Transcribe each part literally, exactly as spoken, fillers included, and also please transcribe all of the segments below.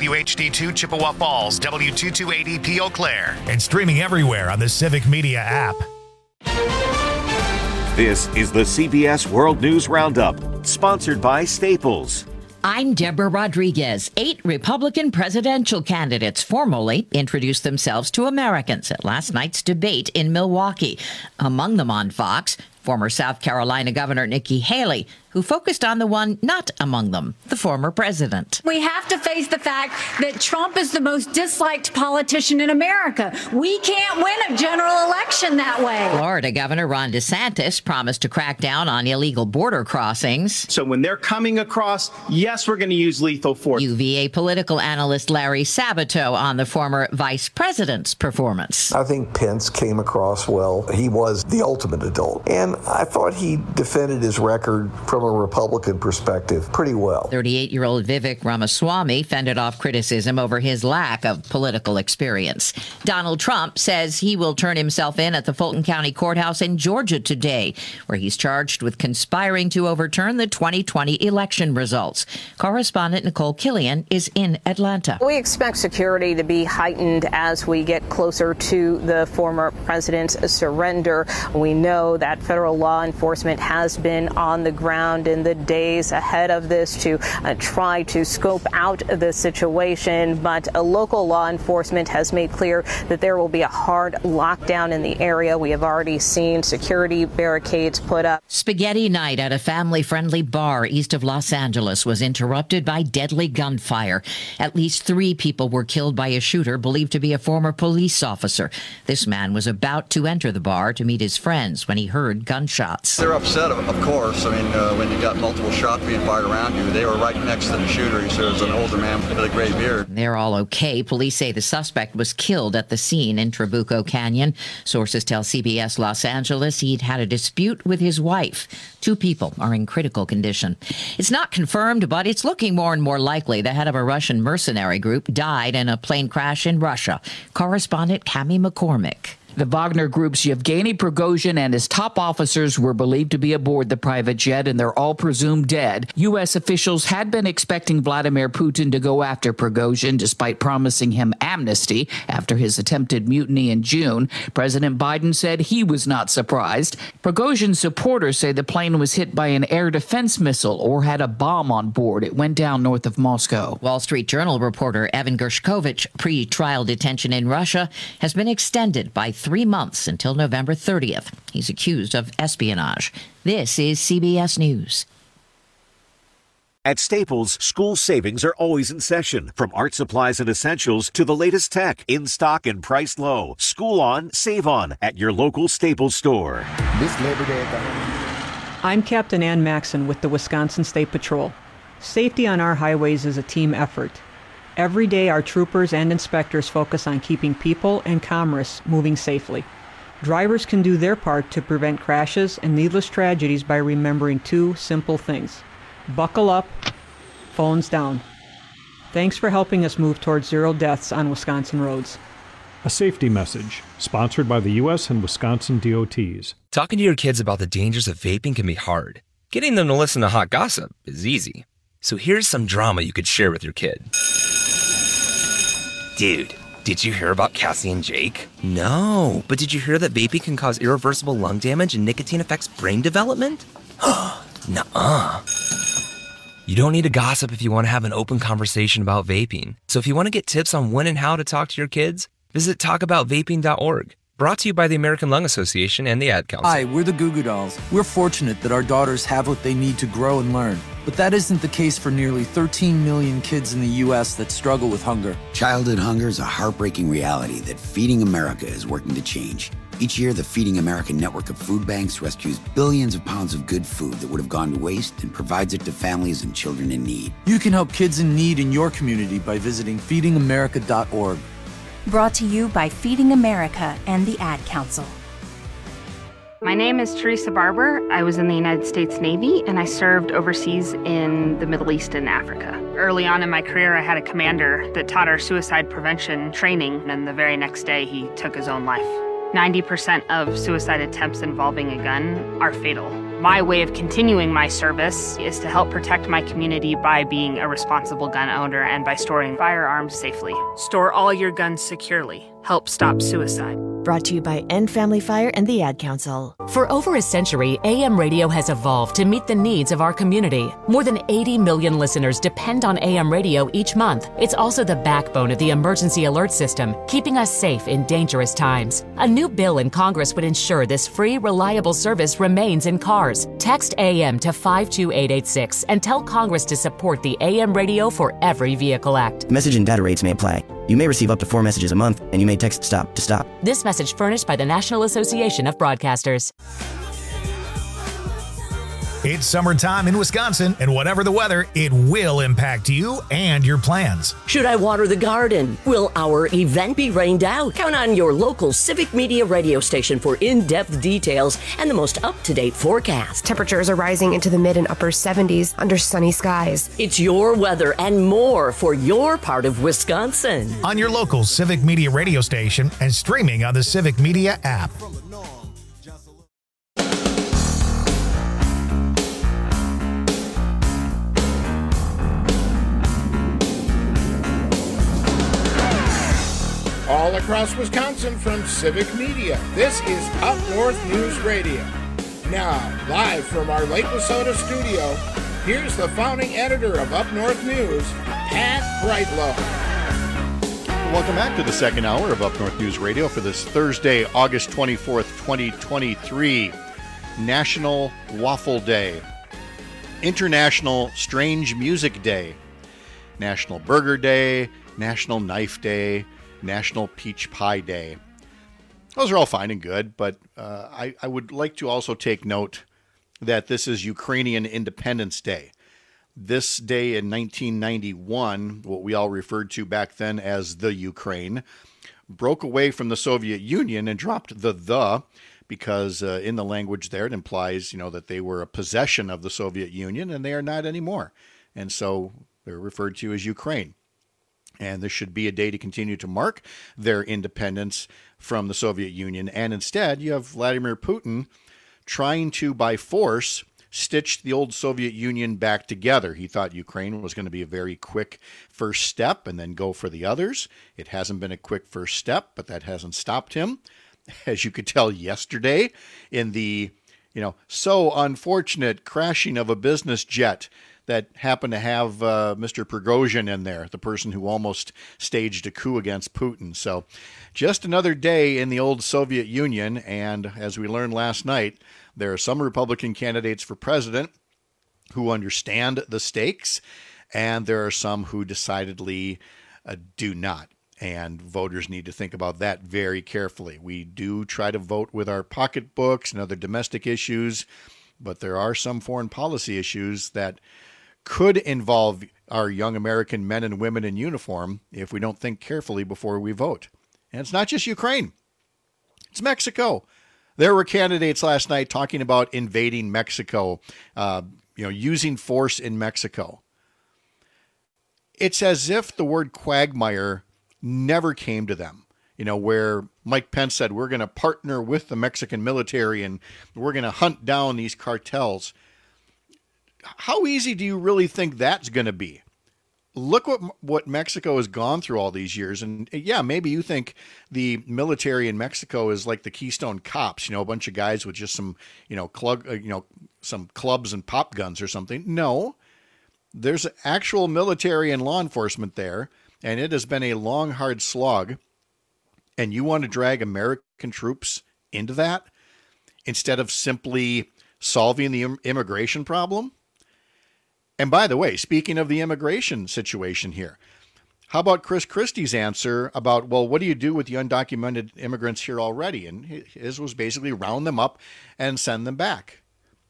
W H D two Chippewa Falls, W two two eight zero P Eau Claire, and streaming everywhere on the Civic Media app. This is the C B S World News Roundup, sponsored by Staples. I'm Deborah Rodriguez. Eight Republican presidential candidates formally introduced themselves to Americans at last night's debate in Milwaukee. Among them on Fox, former South Carolina Governor Nikki Haley, who focused on the one not among them, the former president. We have to face the fact that Trump is the most disliked politician in America. We can't win a general election that way. Florida Governor Ron DeSantis promised to crack down on illegal border crossings. So when they're coming across, yes, we're going to use lethal force. U V A political analyst Larry Sabato on the former vice president's performance. I think Pence came across well. He was the ultimate adult. And I thought he defended his record from a Republican perspective pretty well. thirty-eight-year-old Vivek Ramaswamy fended off criticism over his lack of political experience. Donald Trump says he will turn himself in at the Fulton County Courthouse in Georgia today, where he's charged with conspiring to overturn the twenty twenty election results. Correspondent Nicole Killian is in Atlanta. We expect security to be heightened as we get closer to the former president's surrender. We know that federal law enforcement has been on the ground in the days ahead of this to uh, try to scope out the situation, but a local law enforcement has made clear that there will be a hard lockdown in the area. We have already seen security barricades put up. Spaghetti night at a family-friendly bar east of Los Angeles was interrupted by deadly gunfire. At least three people were killed by a shooter believed to be a former police officer. This man was about to enter the bar to meet his friends when he heard gunshots. They're upset, of course. I mean, uh, when you got multiple shots being fired around you, they were right next to the shooter. He said it was an older man with a gray beard. They're all okay. Police say the suspect was killed at the scene in Trabuco Canyon. Sources tell C B S Los Angeles he'd had a dispute with his wife. Two people are in critical condition. It's not confirmed, but it's looking more and more likely the head of a Russian mercenary group died in a plane crash in Russia. Correspondent Cami McCormick. The Wagner Group's Yevgeny Prigozhin and his top officers were believed to be aboard the private jet, and they're all presumed dead. U S officials had been expecting Vladimir Putin to go after Prigozhin, despite promising him amnesty after his attempted mutiny in June. President Biden said he was not surprised. Prigozhin's supporters say the plane was hit by an air defense missile or had a bomb on board. It went down north of Moscow. Wall Street Journal reporter Evan Gershkovich pre-trial detention in Russia has been extended by three months until November thirtieth. He's accused of espionage. This is C B S News. At Staples, school savings are always in session. From art supplies and essentials to the latest tech, in stock and priced low. School on, save on at your local Staples store. This Labor Day at the home. I'm Captain Ann Maxon with the Wisconsin State Patrol. Safety on our highways is a team effort. Every day, our troopers and inspectors focus on keeping people and commerce moving safely. Drivers can do their part to prevent crashes and needless tragedies by remembering two simple things. Buckle up, phones down. Thanks for helping us move towards zero deaths on Wisconsin roads. A safety message, sponsored by the U S and Wisconsin D O Ts. Talking to your kids about the dangers of vaping can be hard. Getting them to listen to hot gossip is easy. So here's some drama you could share with your kid. Dude, did you hear about Cassie and Jake? No, but did you hear that vaping can cause irreversible lung damage and nicotine affects brain development? Nuh-uh. You don't need to gossip if you want to have an open conversation about vaping. So if you want to get tips on when and how to talk to your kids, visit talk about vaping dot org. Brought to you by the American Lung Association and the Ad Council. Hi, we're the Goo Goo Dolls. We're fortunate that our daughters have what they need to grow and learn. But that isn't the case for nearly thirteen million kids in the U S that struggle with hunger. Childhood hunger is a heartbreaking reality that Feeding America is working to change. Each year, the Feeding America network of food banks rescues billions of pounds of good food that would have gone to waste and provides it to families and children in need. You can help kids in need in your community by visiting feeding america dot org. Brought to you by Feeding America and the Ad Council. My name is Teresa Barber. I was in the United States Navy, and I served overseas in the Middle East and Africa. Early on in my career, I had a commander that taught our suicide prevention training, and the very next day, he took his own life. ninety percent of suicide attempts involving a gun are fatal. My way of continuing my service is to help protect my community by being a responsible gun owner and by storing firearms safely. Store all your guns securely. Help stop suicide. Brought to you by End Family Fire and the Ad Council. For over a century, A M radio has evolved to meet the needs of our community. More than eighty million listeners depend on A M radio each month. It's also the backbone of the emergency alert system, keeping us safe in dangerous times. A new bill in Congress would ensure this free, reliable service remains in cars. Text A M to five two eight eight six and tell Congress to support the A M Radio for Every Vehicle Act. Message and data rates may apply. You may receive up to four messages a month, and you may text STOP to stop. This message furnished by the National Association of Broadcasters. It's summertime in Wisconsin, and whatever the weather, it will impact you and your plans. Should I water the garden? Will our event be rained out? Count on your local Civic Media radio station for in-depth details and the most up-to-date forecast. Temperatures are rising into the mid and upper seventies under sunny skies. It's your weather and more for your part of Wisconsin. On your local Civic Media radio station and streaming on the Civic Media app. All across Wisconsin from Civic Media, this is Up North News Radio. Now, live from our Lake Wissota studio, here's the founding editor of Up North News, Pat Brightlow. Welcome back to the second hour of Up North News Radio for this Thursday, August twenty-fourth, twenty twenty-three, National Waffle Day, International Strange Music Day, National Burger Day, National Knife Day, National Peach Pie Day. Those are all fine and good, but uh, I, I would like to also take note that this is Ukrainian Independence Day. This day in nineteen ninety-one, what we all referred to back then as the Ukraine, broke away from the Soviet Union and dropped the the because uh, in the language there it implies, you know, that they were a possession of the Soviet Union and they are not anymore. And so they're referred to as Ukraine. And this should be a day to continue to mark their independence from the Soviet Union. And instead, you have Vladimir Putin trying to, by force, stitch the old Soviet Union back together. He thought Ukraine was going to be a very quick first step and then go for the others. It hasn't been a quick first step, but that hasn't stopped him. As you could tell yesterday in the, you know, so unfortunate crashing of a business jet that happened to have uh, Mister Prigozhin in there, the person who almost staged a coup against Putin. So just another day in the old Soviet Union. And as we learned last night, there are some Republican candidates for president who understand the stakes, and there are some who decidedly uh, do not. And voters need to think about that very carefully. We do try to vote with our pocketbooks and other domestic issues, but there are some foreign policy issues that could involve our young American men and women in uniform if we don't think carefully before we vote. And it's not just Ukraine. It's Mexico. There were candidates last night talking about invading Mexico, uh, you know, using force in Mexico. It's as if the word quagmire never came to them. You know, where Mike Pence said, we're going to partner with the Mexican military and we're going to hunt down these cartels. How easy do you really think that's going to be? Look what what Mexico has gone through all these years. And yeah, maybe you think the military in Mexico is like the Keystone Cops, you know, a bunch of guys with just some, you know, club, you know, some clubs and pop guns or something. No, there's actual military and law enforcement there. And it has been a long, hard slog. And you want to drag American troops into that instead of simply solving the immigration problem? And by the way, speaking of the immigration situation here, how about Chris Christie's answer about, well, what do you do with the undocumented immigrants here already? And his was basically round them up and send them back.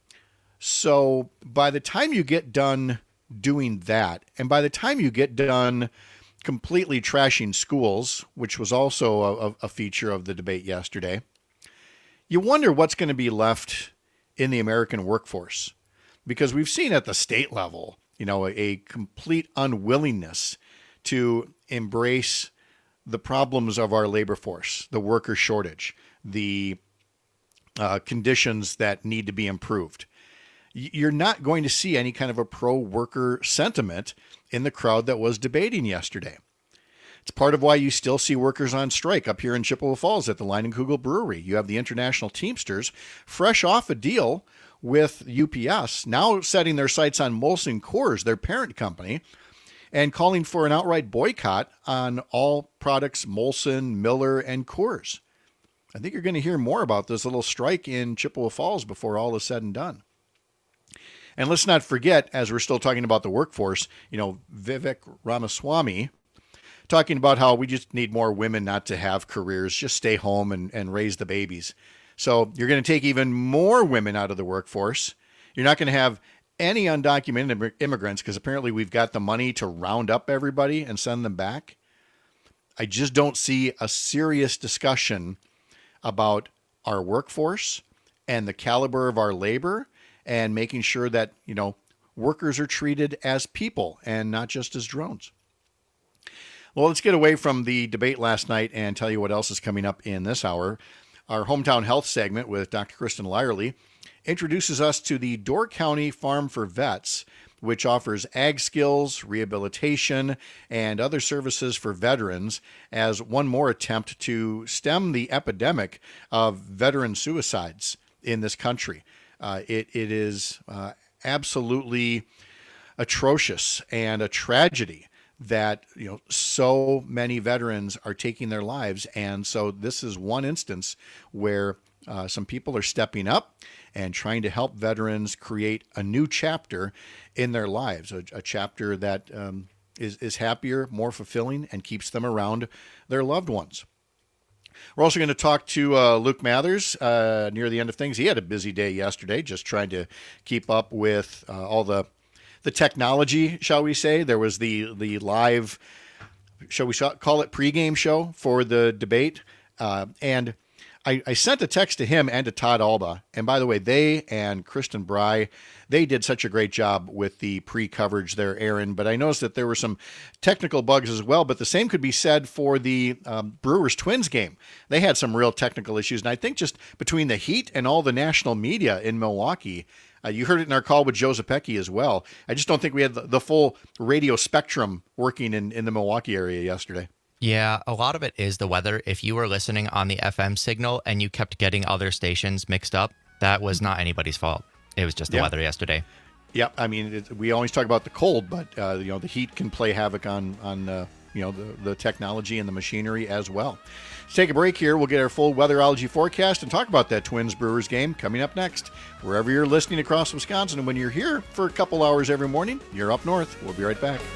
So by the time you get done doing that, and by the time you get done completely trashing schools, which was also a, a feature of the debate yesterday, you wonder what's going to be left in the American workforce. Because we've seen at the state level, you know, a, a complete unwillingness to embrace the problems of our labor force, the worker shortage, the uh, conditions that need to be improved. you're not going to see any kind of a pro-worker sentiment in the crowd that was debating yesterday. It's part of why you still see workers on strike up here in Chippewa Falls at the Leinenkugel Brewery. You have the International Teamsters fresh off a deal with U P S, now setting their sights on Molson Coors, their parent company, and calling for an outright boycott on all products Molson, Miller, and Coors. I think you're going to hear more about this little strike in Chippewa Falls before all is said and done. And let's not forget, as we're still talking about the workforce, you know, Vivek Ramaswamy talking about how we just need more women not to have careers, just stay home and, and raise the babies. So you're going to take even more women out of the workforce. You're not going to have any undocumented immigrants because apparently we've got the money to round up everybody and send them back. I just don't see a serious discussion about our workforce and the caliber of our labor and making sure that, you know, workers are treated as people and not just as drones. Well, let's get away from the debate last night and tell you what else is coming up in this hour. Our Hometown Health segment with Doctor Kristen Lyerly introduces us to the Door County Farm for Vets, which offers ag skills, rehabilitation, and other services for veterans as one more attempt to stem the epidemic of veteran suicides in this country. Uh, it, it is uh, absolutely atrocious and a tragedy that, you know, so many veterans are taking their lives. And so this is one instance where uh, some people are stepping up and trying to help veterans create a new chapter in their lives, a, a chapter that um, is, is happier, more fulfilling, and keeps them around their loved ones. We're also going to talk to uh, Luke Mathers uh, near the end of things. He had a busy day yesterday, just trying to keep up with uh, all the the technology, shall we say. There was the the live, shall we call it, pregame show for the debate. Uh, and I, I sent a text to him and to Todd Alba. And by the way, they and Kristen Bry, they did such a great job with the pre-coverage there, Aaron. But I noticed that there were some technical bugs as well. But the same could be said for the um, Brewers-Twins game. They had some real technical issues. And I think just between the heat and all the national media in Milwaukee, Uh, you heard it in our call with Joe Zepecki as well. I just don't think we had the, the full radio spectrum working in, in the Milwaukee area yesterday. Yeah, a lot of it is the weather. If you were listening on the F M signal and you kept getting other stations mixed up, that was not anybody's fault. It was just the yeah. weather yesterday. Yeah, I mean, it, we always talk about the cold, but uh, you know, the heat can play havoc on on uh, you know the, the technology and the machinery as well. Let's take a break here. We'll get our full weatherology forecast and talk about that Twins Brewers game coming up next. Wherever you're listening across Wisconsin, and when you're here for a couple hours every morning, you're up north. We'll be right back.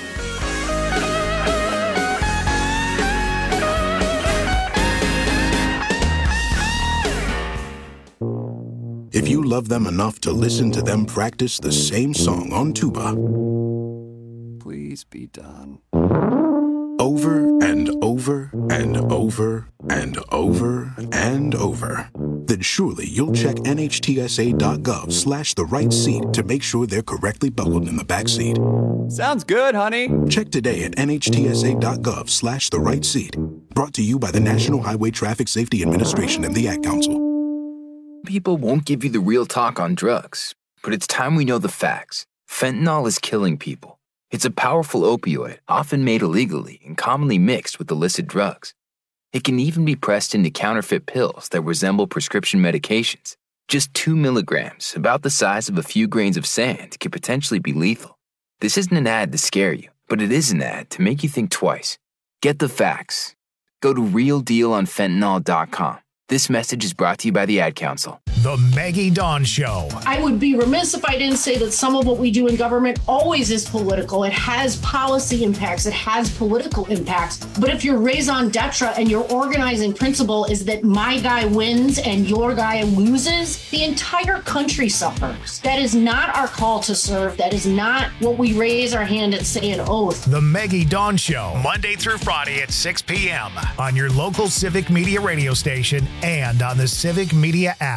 If you love them enough to listen to them practice the same song on tuba, please be done. Over and over and over and over and over, then surely you'll check nhtsa.gov slash the right seat to make sure they're correctly buckled in the back seat. Sounds good, honey. Check today at nhtsa.gov slash the right seat. Brought to you by the National Highway Traffic Safety Administration and the Ad Council. People won't give you the real talk on drugs, but it's time we know the facts. Fentanyl is killing people. It's a powerful opioid, often made illegally and commonly mixed with illicit drugs. It can even be pressed into counterfeit pills that resemble prescription medications. Just two milligrams, about the size of a few grains of sand, could potentially be lethal. This isn't an ad to scare you, but it is an ad to make you think twice. Get the facts. Go to real deal on fentanyl dot com. This message is brought to you by the Ad Council. The Maggie Dawn Show. I would be remiss if I didn't say that some of what we do in government always is political. It has policy impacts. It has political impacts. But if your raison d'etre and your organizing principle is that my guy wins and your guy loses, the entire country suffers. That is not our call to serve. That is not what we raise our hand and say an oath. The Maggie Dawn Show, Monday through Friday at six p.m. on your local Civic Media radio station and on the Civic Media app.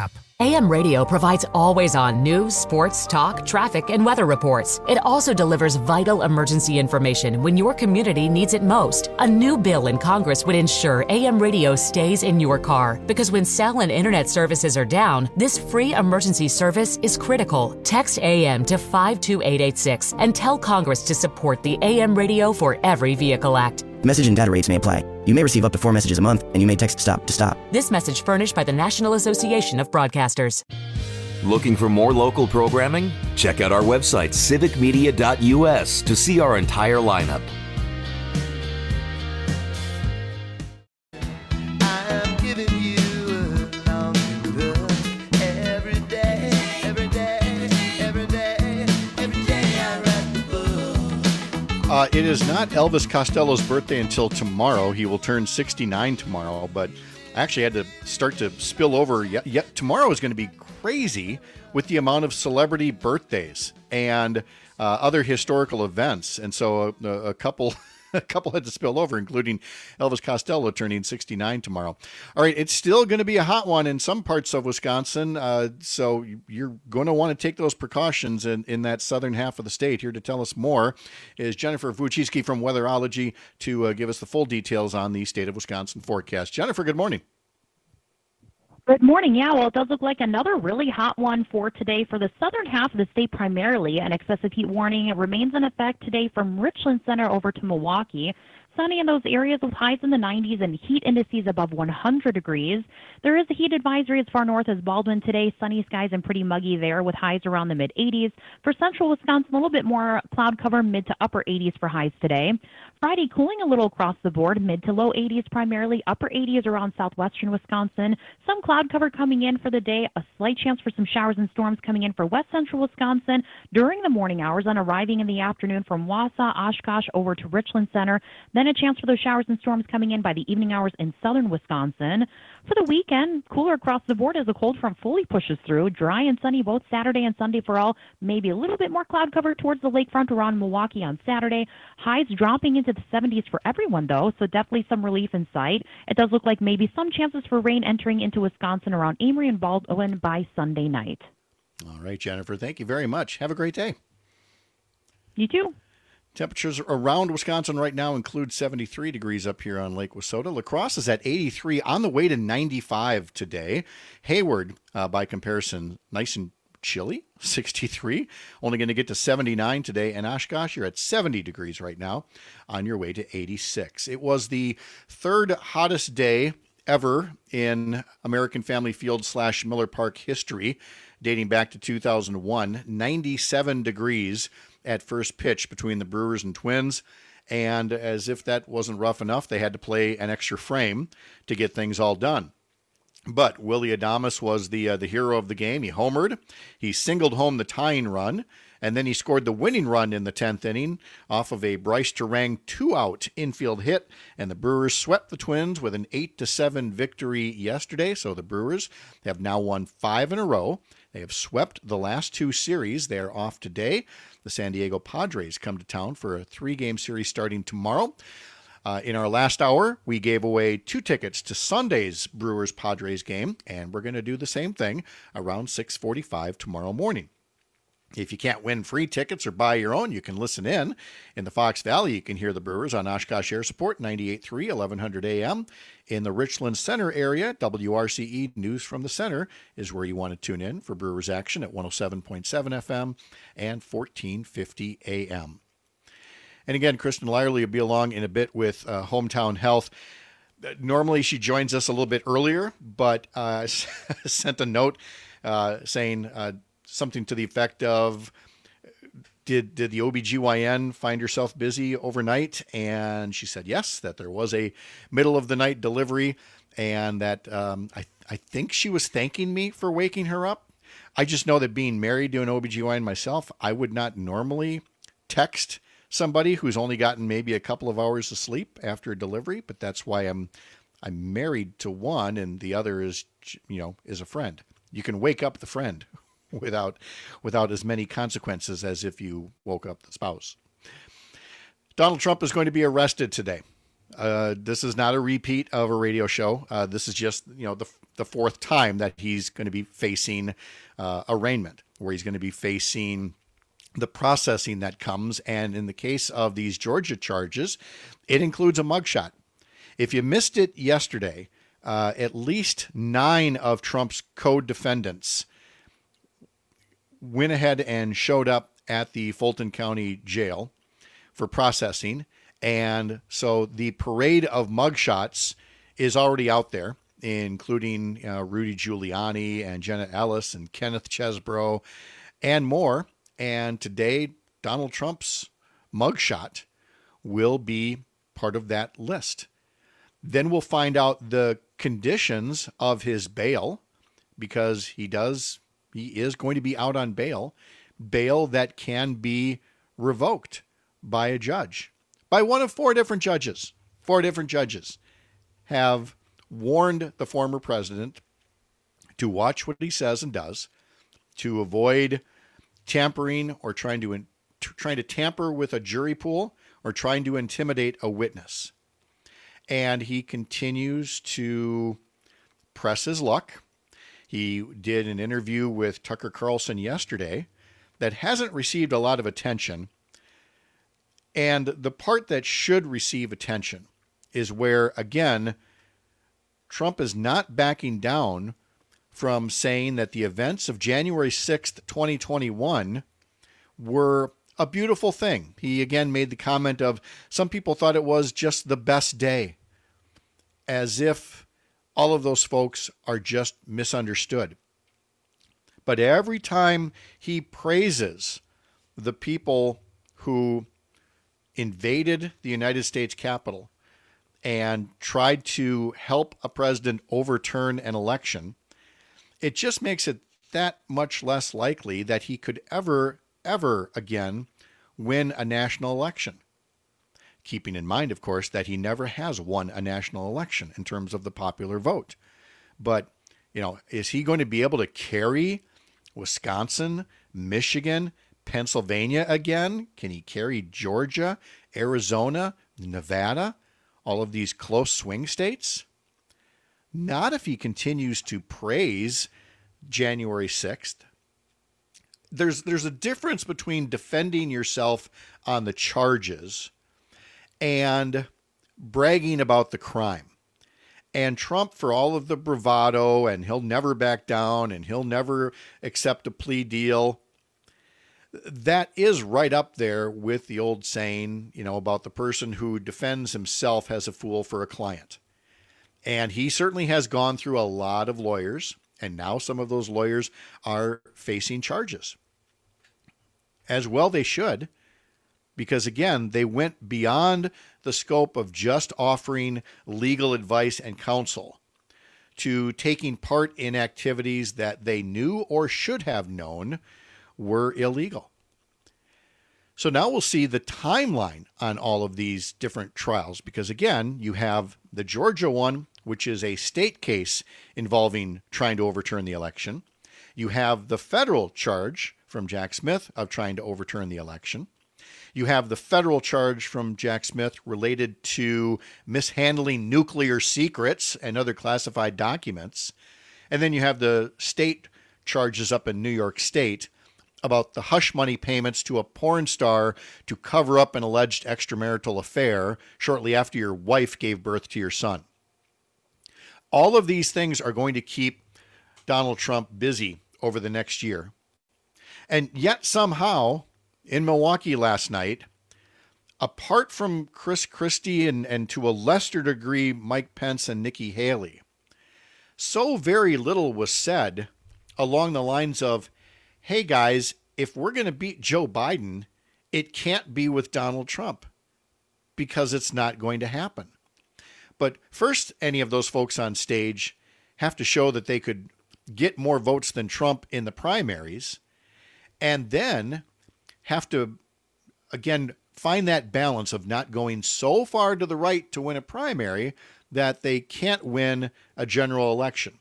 A M Radio provides always-on news, sports, talk, traffic, and weather reports. It also delivers vital emergency information when your community needs it most. A new bill in Congress would ensure A M Radio stays in your car, because when cell and internet services are down, this free emergency service is critical. Text A M to five two eight eight six and tell Congress to support the A M Radio for Every Vehicle Act. Message and data rates may apply. You may receive up to four messages a month, and you may text STOP to stop. This message furnished by the National Association of Broadcasters. Looking for more local programming? Check out our website, civic media dot U S, to see our entire lineup. Uh, it is not Elvis Costello's birthday until tomorrow. He will turn sixty-nine tomorrow, but I actually had to start to spill over. Yet, yet tomorrow is going to be crazy with the amount of celebrity birthdays and uh, other historical events. And so a, a couple... A couple had to spill over, including Elvis Costello turning sixty-nine tomorrow. All right, it's still going to be a hot one in some parts of Wisconsin, uh, so you're going to want to take those precautions in, in that southern half of the state. Here to tell us more is Jennifer Wojcicki from Weatherology to uh, give us the full details on the state of Wisconsin forecast. Jennifer, good morning. Good morning. Yeah, well, it does look like another really hot one for today for the southern half of the state primarily. An excessive heat warning remains in effect today from Richland Center over to Milwaukee. Sunny in those areas with highs in the nineties and heat indices above one hundred degrees. There is a heat advisory as far north as Baldwin today. Sunny skies and pretty muggy there with highs around the mid eighties. For central Wisconsin, a little bit more cloud cover, mid to upper eighties for highs today. Friday, cooling a little across the board, mid to low eighties primarily, upper eighties around southwestern Wisconsin. Some cloud cover coming in for the day, a slight chance for some showers and storms coming in for west central Wisconsin during the morning hours and arriving in the afternoon from Wausau, Oshkosh over to Richland Center. Then a chance for those showers and storms coming in by the evening hours in southern Wisconsin. For the weekend, cooler across the board as the cold front fully pushes through. Dry and sunny both Saturday and Sunday for all. Maybe a little bit more cloud cover towards the lakefront around Milwaukee on Saturday. Highs dropping into the seventies for everyone, though, so definitely some relief in sight. It does look like maybe some chances for rain entering into Wisconsin around Amory and Baldwin by Sunday night. All right, Jennifer, thank you very much. Have a great day. You too. Temperatures around Wisconsin right now include seventy-three degrees up here on Lake Wissota. La Crosse is at eighty-three, on the way to ninety-five today. Hayward, uh, by comparison, nice and chilly, sixty-three. Only going to get to seventy-nine today. And Oshkosh, you're at seventy degrees right now, on your way to eighty-six. It was the third hottest day ever in American Family Field slash Miller Park history, dating back to two thousand one. ninety-seven degrees at first pitch between the Brewers and Twins. And as if that wasn't rough enough, they had to play an extra frame to get things all done. But Willy Adames was the uh, the hero of the game. He homered. He singled home the tying run, and then he scored the winning run in the tenth inning off of a Bryce Terang two-out infield hit, and the Brewers swept the Twins with an eight to seven victory yesterday. So the Brewers have now won five in a row. They have swept the last two series. They are off today. The San Diego Padres come to town for a three-game series starting tomorrow. Uh, in our last hour, we gave away two tickets to Sunday's Brewers-Padres game, and we're going to do the same thing around six forty-five tomorrow morning. If you can't win free tickets or buy your own, you can listen in. In the Fox Valley, you can hear the Brewers on Oshkosh Air Support, ninety-eight point three, eleven hundred A M. In the Richland Center area, W R C E News from the Center is where you want to tune in for Brewers action at one oh seven point seven F M and fourteen fifty A M. And again, Kristen Lyerly will be along in a bit with uh, Hometown Health. Normally, she joins us a little bit earlier, but uh, sent a note uh, saying uh, something to the effect of, did did the O B G Y N find herself busy overnight? And she said yes, that there was a middle of the night delivery, and that um, I, I think she was thanking me for waking her up. I just know that being married to an O B G Y N myself, I would not normally text somebody who's only gotten maybe a couple of hours of sleep after a delivery, but that's why I'm I'm married to one, and the other is, you know, is a friend. You can wake up the friend without without as many consequences as if you woke up the spouse. Donald Trump is going to be arrested today. Uh, this is not a repeat of a radio show. Uh, this is just, you know, the the fourth time that he's going to be facing uh, arraignment, where he's going to be facing the processing that comes. And in the case of these Georgia charges, it includes a mugshot. If you missed it yesterday, uh, at least nine of Trump's co-defendants went ahead and showed up at the Fulton County Jail for processing. And so the parade of mugshots is already out there, including uh, Rudy Giuliani and Jenna Ellis and Kenneth Chesbrough and more. And today, Donald Trump's mugshot will be part of that list. Then we'll find out the conditions of his bail, because he does, he is going to be out on bail, bail that can be revoked by a judge, by one of four different judges. Four different judges have warned the former president to watch what he says and does, to avoid tampering or trying to in, trying to tamper with a jury pool or trying to intimidate a witness. And he continues to press his luck. He did an interview with Tucker Carlson yesterday that hasn't received a lot of attention. And the part that should receive attention is where, again, Trump is not backing down from saying that the events of January sixth, twenty twenty-one were a beautiful thing. He again made the comment of some people thought it was just the best day, as if all of those folks are just misunderstood. But every time he praises the people who invaded the United States Capitol and tried to help a president overturn an election, it just makes it that much less likely that he could ever, ever again win a national election. Keeping in mind, of course, that he never has won a national election in terms of the popular vote. But, you know, is he going to be able to carry Wisconsin, Michigan, Pennsylvania again? Can he carry Georgia, Arizona, Nevada, all of these close swing states? Not if he continues to praise January sixth. There's there's a difference between defending yourself on the charges and bragging about the crime. And Trump, for all of the bravado, and he'll never back down, and he'll never accept a plea deal, that is right up there with the old saying, you know, about the person who defends himself as a fool for a client. And he certainly has gone through a lot of lawyers, and now some of those lawyers are facing charges. As well they should, because again, they went beyond the scope of just offering legal advice and counsel to taking part in activities that they knew or should have known were illegal. So now we'll see the timeline on all of these different trials, because again, you have the Georgia one, which is a state case involving trying to overturn the election. You have the federal charge from Jack Smith of trying to overturn the election. You have the federal charge from Jack Smith related to mishandling nuclear secrets and other classified documents. And then you have the state charges up in New York State about the hush money payments to a porn star to cover up an alleged extramarital affair shortly after your wife gave birth to your son. All of these things are going to keep Donald Trump busy over the next year. And yet somehow, in Milwaukee last night, apart from Chris Christie and, and to a lesser degree Mike Pence and Nikki Haley, so very little was said along the lines of, hey guys, if we're going to beat Joe Biden, it can't be with Donald Trump, because it's not going to happen. But first, any of those folks on stage have to show that they could get more votes than Trump in the primaries, and then have to, again, find that balance of not going so far to the right to win a primary that they can't win a general election.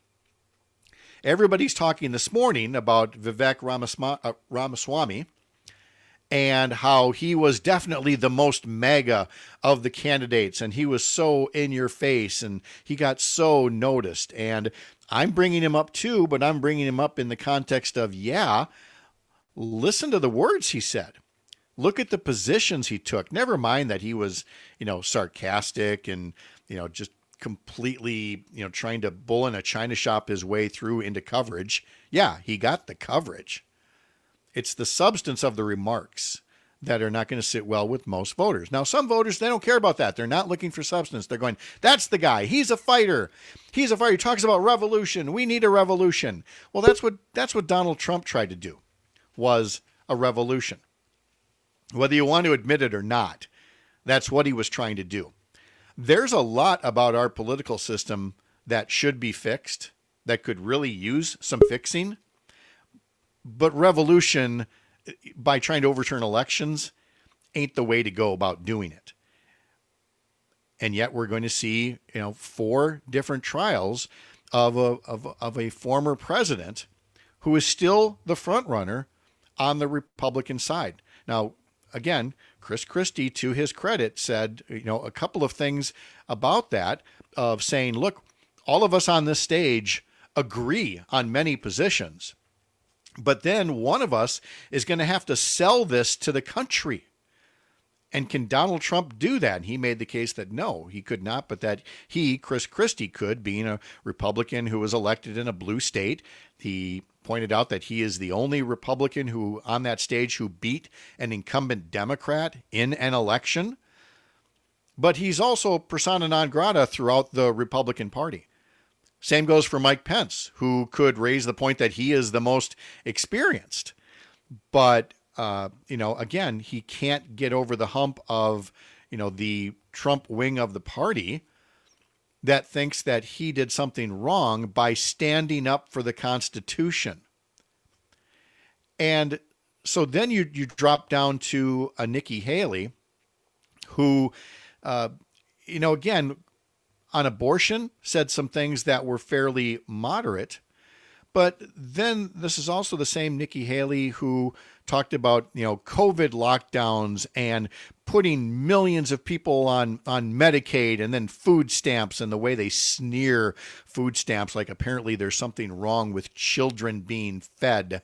Everybody's talking this morning about Vivek Ramaswamy, and how he was definitely the most MAGA of the candidates, and he was so in your face, and he got so noticed. And I'm bringing him up too, but I'm bringing him up in the context of, yeah, listen to the words he said. Look at the positions he took. Never mind that he was, you know, sarcastic and, you know, just completely, you know, trying to bull in a china shop his way through into coverage. Yeah, he got the coverage. It's the substance of the remarks that are not going to sit well with most voters. Now, some voters, they don't care about that. They're not looking for substance. They're going, that's the guy. He's a fighter. He's a fighter. He talks about revolution. We need a revolution. Well, that's what that's what Donald Trump tried to do, was a revolution. Whether you want to admit it or not, that's what he was trying to do. There's a lot about our political system that should be fixed, that could really use some fixing. But revolution, by trying to overturn elections, ain't the way to go about doing it. And yet we're going to see, you know, four different trials of a, of, of a former president who is still the front runner on the Republican side. Now, again, Chris Christie, to his credit, said, you know, a couple of things about that, of saying, look, all of us on this stage agree on many positions, but then one of us is going to have to sell this to the country. And can Donald Trump do that? And he made the case that no, he could not, but that he, Chris Christie, could, being a Republican who was elected in a blue state. He pointed out that he is the only Republican who on that stage who beat an incumbent Democrat in an election. But he's also persona non grata throughout the Republican Party. Same goes for Mike Pence, who could raise the point that he is the most experienced. But, uh, you know, again, he can't get over the hump of, you know, the Trump wing of the party that thinks that he did something wrong by standing up for the Constitution. And so then you you drop down to a Nikki Haley, who, uh, you know, again, on abortion, said some things that were fairly moderate. But then this is also the same Nikki Haley who talked about, you know, COVID lockdowns and putting millions of people on, on Medicaid and then food stamps, and the way they sneer food stamps, like apparently there's something wrong with children being fed.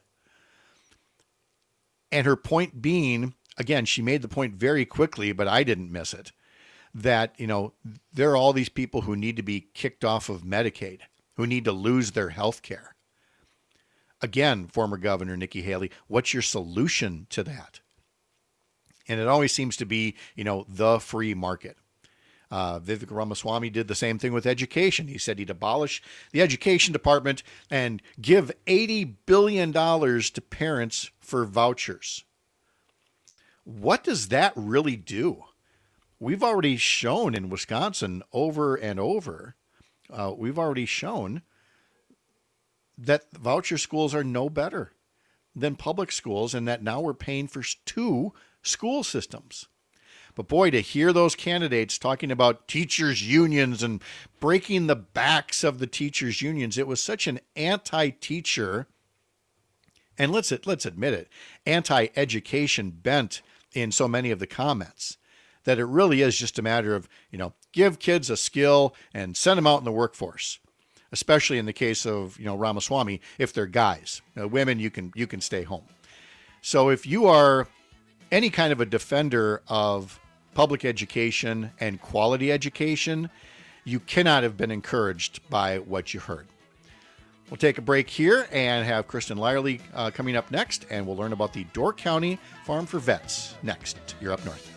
And her point being, again, she made the point very quickly, but I didn't miss it, that, you know, there are all these people who need to be kicked off of Medicaid, who need to lose their health care. Again, former Governor Nikki Haley, what's your solution to that? And it always seems to be, you know, the free market. Uh, Vivek Ramaswamy did the same thing with education. He said he'd abolish the education department and give eighty billion dollars to parents for vouchers. What does that really do? We've already shown in Wisconsin over and over, uh, we've already shown that voucher schools are no better than public schools, and that now we're paying for two school systems. But boy, to hear those candidates talking about teachers' unions and breaking the backs of the teachers' unions, it was such an anti-teacher, and let's let's admit it, anti-education bent in so many of the comments, that it really is just a matter of, you know, give kids a skill and send them out in the workforce. Especially in the case of, you know, Ramaswamy, if they're guys. Uh, women, you can you can stay home. So if you are any kind of a defender of public education and quality education, you cannot have been encouraged by what you heard. We'll take a break here and have Kristen Lyerly uh, coming up next, and we'll learn about the Door County Farm for Vets next. You're Up North.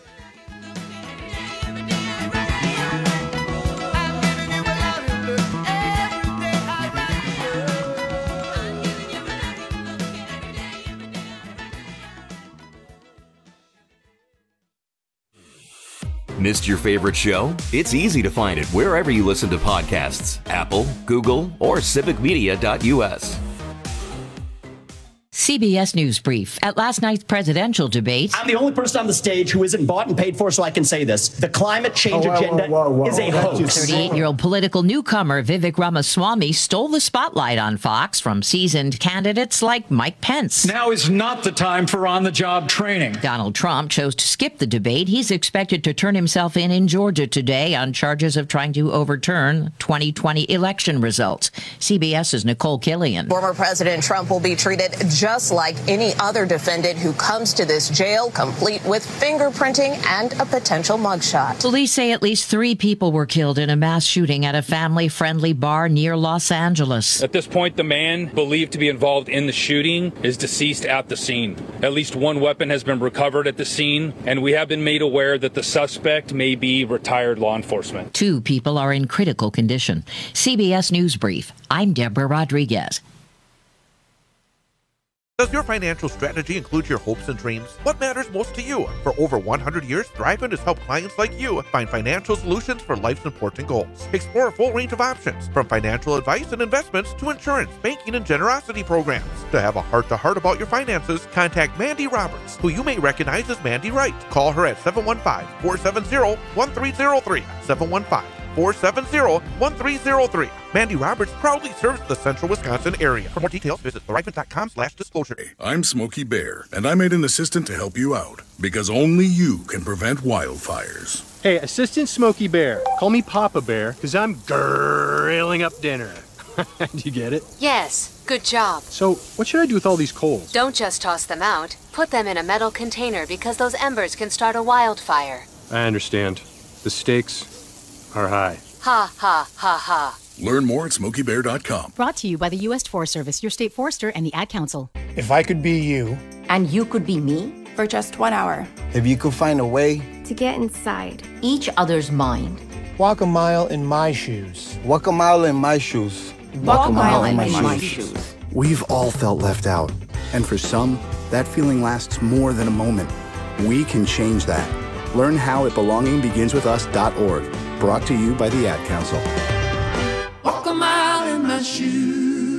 Missed your favorite show? It's easy to find it wherever you listen to podcasts. Apple, Google, or civic media dot U S. C B S News Brief. At last night's presidential debate, I'm the only person on the stage who isn't bought and paid for, so I can say this. The climate change Oh, whoa, agenda whoa, whoa, whoa. is a hoax. thirty-eight-year-old political newcomer Vivek Ramaswamy stole the spotlight on Fox from seasoned candidates like Mike Pence. Now is not the time for on-the-job training. Donald Trump chose to skip the debate. He's expected to turn himself in in Georgia today on charges of trying to overturn twenty twenty election results. CBS's Nicole Killian. Former President Trump will be treated just like any other defendant who comes to this jail, complete with fingerprinting and a potential mugshot. Police say at least three people were killed in a mass shooting at a family-friendly bar near Los Angeles. At this point, the man believed to be involved in the shooting is deceased at the scene. At least one weapon has been recovered at the scene, and we have been made aware that the suspect may be retired law enforcement. Two people are in critical condition. C B S News Brief. I'm Deborah Rodriguez. Does your financial strategy include your hopes and dreams? What matters most to you? For over one hundred years, Thriven has helped clients like you find financial solutions for life's important goals. Explore a full range of options, from financial advice and investments to insurance, banking, and generosity programs. To have a heart-to-heart about your finances, contact Mandy Roberts, who you may recognize as Mandy Wright. Call her at seven one five, four seven zero, one three zero three, seven one five, four seven zero, one three zero three. Mandy Roberts proudly serves the central Wisconsin area. For more details, visit thriven.com slash disclosure. I'm Smokey Bear, and I made an assistant to help you out, because only you can prevent wildfires. Hey, Assistant Smokey Bear, call me Papa Bear, because I'm grilling up dinner. Do you get it? Yes, good job. So, what should I do with all these coals? Don't just toss them out. Put them in a metal container because those embers can start a wildfire. I understand. The stakes are high. Ha, ha, ha, ha. Learn more at smokey bear dot com. Brought to you by the U S Forest Service, your state forester, and the Ad Council. If I could be you. And you could be me? For just one hour. If you could find a way. To get inside each other's mind. Walk a mile in my shoes. Walk a mile in my shoes. Walk, Walk a mile, mile in my, my shoes. shoes. We've all felt left out. And for some, that feeling lasts more than a moment. We can change that. Learn how at belonging begins with us dot org. Brought to you by the Ad Council. Walk a mile in my shoes.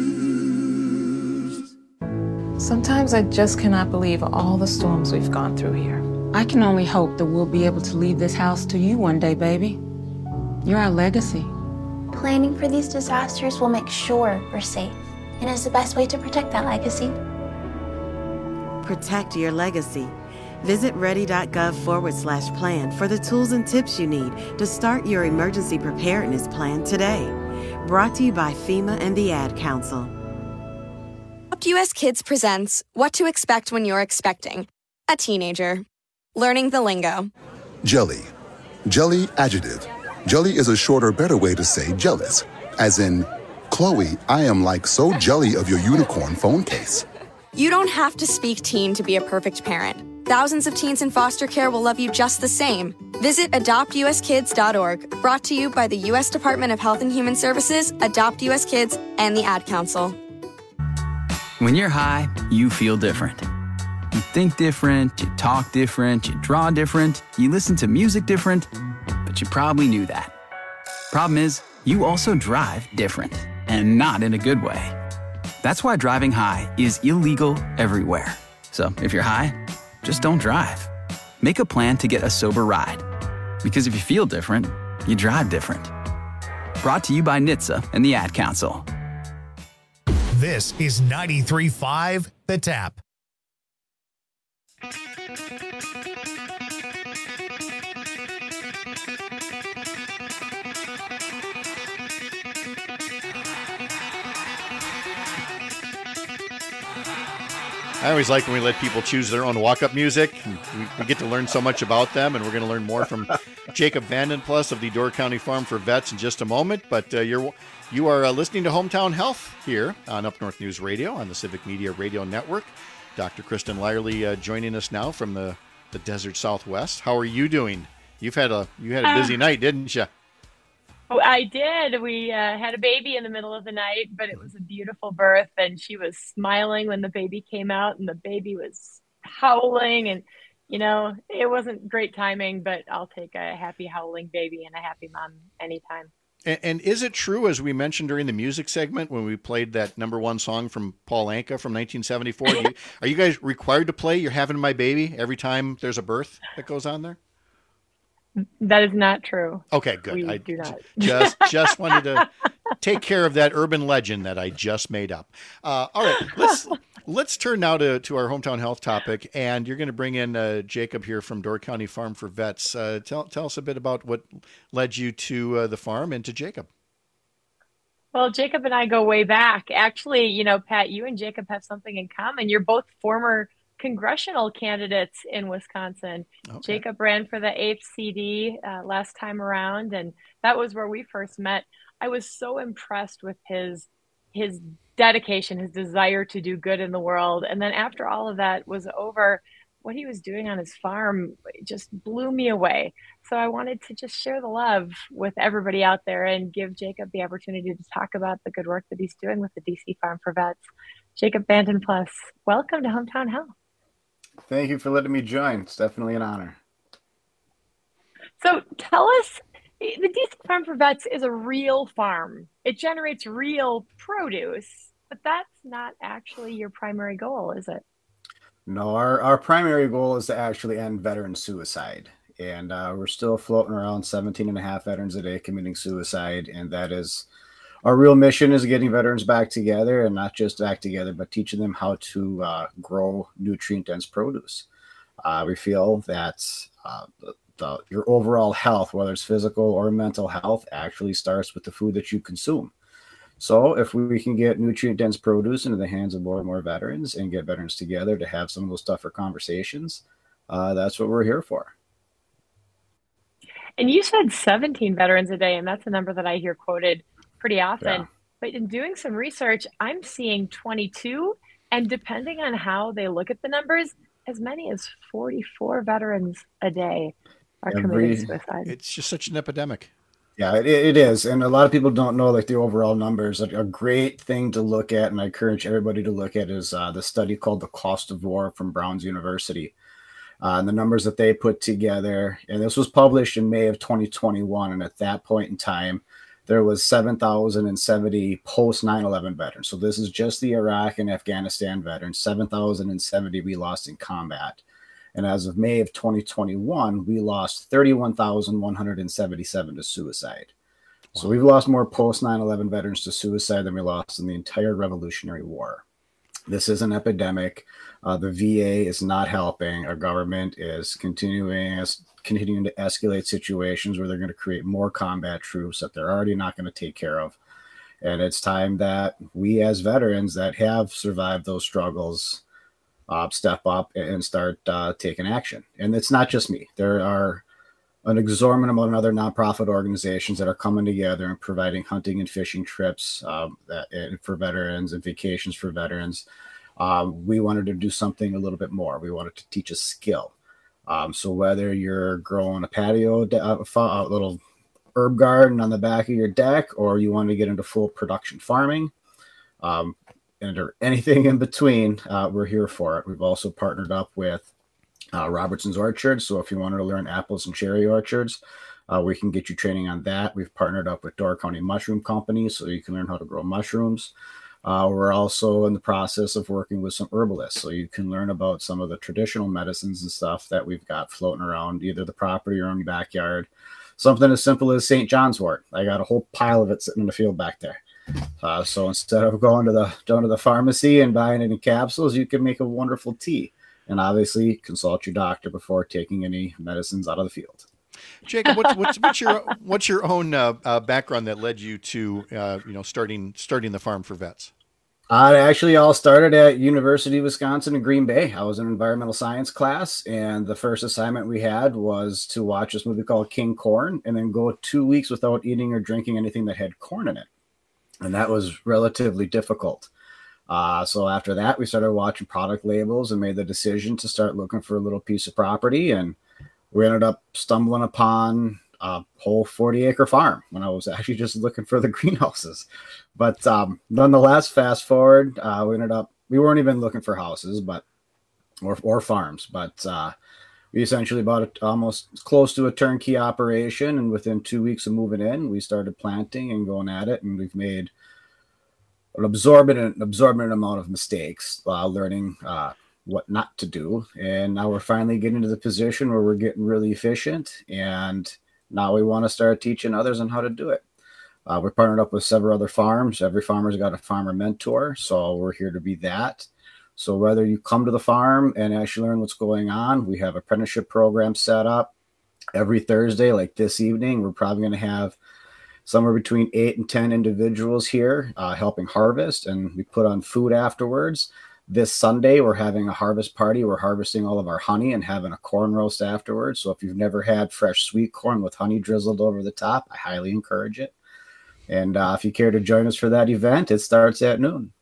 Sometimes I just cannot believe all the storms we've gone through here. I can only hope that we'll be able to leave this house to you one day, baby. You're our legacy. Planning for these disasters will make sure we're safe, and is the best way to protect that legacy. Protect your legacy. Visit ready.gov forward slash plan for the tools and tips you need to start your emergency preparedness plan today. Brought to you by FEMA and the Ad Council. Adopt U S Kids presents What to Expect When You're Expecting a Teenager. Learning the lingo. Jelly. Jelly adjective. Jelly is a shorter, better way to say jealous. As in, Chloe, I am like so jelly of your unicorn phone case. You don't have to speak teen to be a perfect parent. Thousands of teens in foster care will love you just the same. Visit adopt u s kids dot org, brought to you by the U S Department of Health and Human Services, Adopt U S Kids, and the Ad Council. When you're high, you feel different. You think different, you talk different, you draw different, you listen to music different, but you probably knew that. Problem is, you also drive different, and not in a good way. That's why driving high is illegal everywhere. So if you're high, just don't drive. Make a plan to get a sober ride. Because if you feel different, you drive different. Brought to you by N H T S A and the Ad Council. This is ninety-three point five The Tap. I always like when we let people choose their own walk-up music. We, we get to learn so much about them, and we're going to learn more from Jacob Vandenplus of the Door County Farm for Vets in just a moment. But uh, you're you are uh, listening to Hometown Health here on Up North News Radio on the Civic Media Radio Network. Doctor Kristen Lyerly uh, joining us now from the, the desert Southwest. How are you doing? You've had a you had a busy uh, night, didn't you? Oh, I did. We uh, had a baby in the middle of the night, but it was a beautiful birth, and she was smiling when the baby came out, and the baby was howling, and, you know, it wasn't great timing, but I'll take a happy howling baby and a happy mom anytime. And, and is it true, as we mentioned during the music segment when we played that number one song from Paul Anka from nineteen seventy-four, do you, are you guys required to play You're Having My Baby every time there's a birth that goes on there? That is not true. Okay, good. We I do not. just just wanted to take care of that urban legend that I just made up. Uh, all right, let's let's turn now to, to our hometown health topic, and you're going to bring in uh, Jacob here from Door County Farm for Vets. Uh, tell tell us a bit about what led you to uh, the farm and to Jacob. Well, Jacob and I go way back. Actually, you know, Pat, you and Jacob have something in common. You're both former congressional candidates in Wisconsin. Okay. Jacob ran for the eighth C D uh, last time around, and that was where we first met. I was so impressed with his his dedication, his desire to do good in the world. And then after all of that was over, what he was doing on his farm just blew me away. So I wanted to just share the love with everybody out there and give Jacob the opportunity to talk about the good work that he's doing with the D C Farm for Vets. Jacob Vanden Plus, welcome to Hometown Health. Thank you for letting me join. It's definitely an honor. So tell us, the D C Farm for Vets is a real farm. It generates real produce, but that's not actually your primary goal, is it? No, our, our primary goal is to actually end veteran suicide. And uh, we're still floating around seventeen and a half veterans a day committing suicide. And that is our real mission, is getting veterans back together, and not just back together, but teaching them how to uh, grow nutrient-dense produce. Uh, we feel that uh, the, the, your overall health, whether it's physical or mental health, actually starts with the food that you consume. So if we can get nutrient-dense produce into the hands of more and more veterans and get veterans together to have some of those tougher conversations, uh, that's what we're here for. And you said seventeen veterans a day, and that's a number that I hear quoted pretty often. Yeah. But in doing some research, I'm seeing twenty-two, and depending on how they look at the numbers, as many as forty-four veterans a day are Every, committing suicide. It's just such an epidemic. Yeah, it, it is. And a lot of people don't know like the overall numbers. A, a great thing to look at, and I encourage everybody to look at, is uh, the study called The Cost of War from Brown's University. Uh, and the numbers that they put together, and this was published in May of twenty twenty-one. And at that point in time, there was seven thousand seventy post nine eleven veterans. So this is just the Iraq and Afghanistan veterans, seven thousand seventy we lost in combat. And as of May of twenty twenty-one, we lost thirty-one thousand one hundred seventy-seven to suicide. Wow. So we've lost more post nine eleven veterans to suicide than we lost in the entire Revolutionary War. This is an epidemic. Uh, the V A is not helping. Our government is continuing as continuing to escalate situations where they're going to create more combat troops that they're already not going to take care of. And it's time that we as veterans that have survived those struggles uh, step up and start uh, taking action. And it's not just me. There are an exorbitant amount of other nonprofit organizations that are coming together and providing hunting and fishing trips um, that, and for veterans and vacations for veterans. Um, we wanted to do something a little bit more. We wanted to teach a skill. Um, so whether you're growing a patio, a little herb garden on the back of your deck, or you want to get into full production farming, um, and or anything in between, uh, we're here for it. We've also partnered up with uh, Robertson's Orchards. So if you wanted to learn apples and cherry orchards, uh, we can get you training on that. We've partnered up with Door County Mushroom Company, so you can learn how to grow mushrooms. Uh, we're also in the process of working with some herbalists, so you can learn about some of the traditional medicines and stuff that we've got floating around, either the property or in your backyard. Something as simple as Saint John's wort. I got a whole pile of it sitting in the field back there. Uh, so instead of going to the going to the pharmacy and buying it in capsules, you can make a wonderful tea. And obviously, consult your doctor before taking any medicines out of the field. Jacob, what's, what's, what's your what's your own uh, uh, background that led you to uh, you know starting starting the Farm for Vets? Uh, actually, all started at University of Wisconsin in Green Bay. I was in environmental science class, and the first assignment we had was to watch this movie called King Corn, and then go two weeks without eating or drinking anything that had corn in it, and that was relatively difficult. Uh, so after that, we started watching product labels and made the decision to start looking for a little piece of property, and we ended up stumbling upon a whole forty acre farm when I was actually just looking for the greenhouses. But um, nonetheless, fast forward, uh, we ended up, we weren't even looking for houses, but, or, or farms, but uh, we essentially bought it almost close to a turnkey operation. And within two weeks of moving in, we started planting and going at it. And we've made an absorbent, absorbent amount of mistakes, uh, learning uh, what not to do. And now we're finally getting to the position where we're getting really efficient. And now we want to start teaching others on how to do it. Uh, we're partnered up with several other farms. Every farmer's got a farmer mentor. So we're here to be that. So whether you come to the farm and actually learn what's going on, we have apprenticeship programs set up every Thursday, like this evening. We're probably going to have somewhere between eight and ten individuals here uh, helping harvest, and we put on food afterwards. This Sunday, we're having a harvest party. We're harvesting all of our honey and having a corn roast afterwards. So if you've never had fresh sweet corn with honey drizzled over the top, I highly encourage it. And uh, if you care to join us for that event, it starts at noon.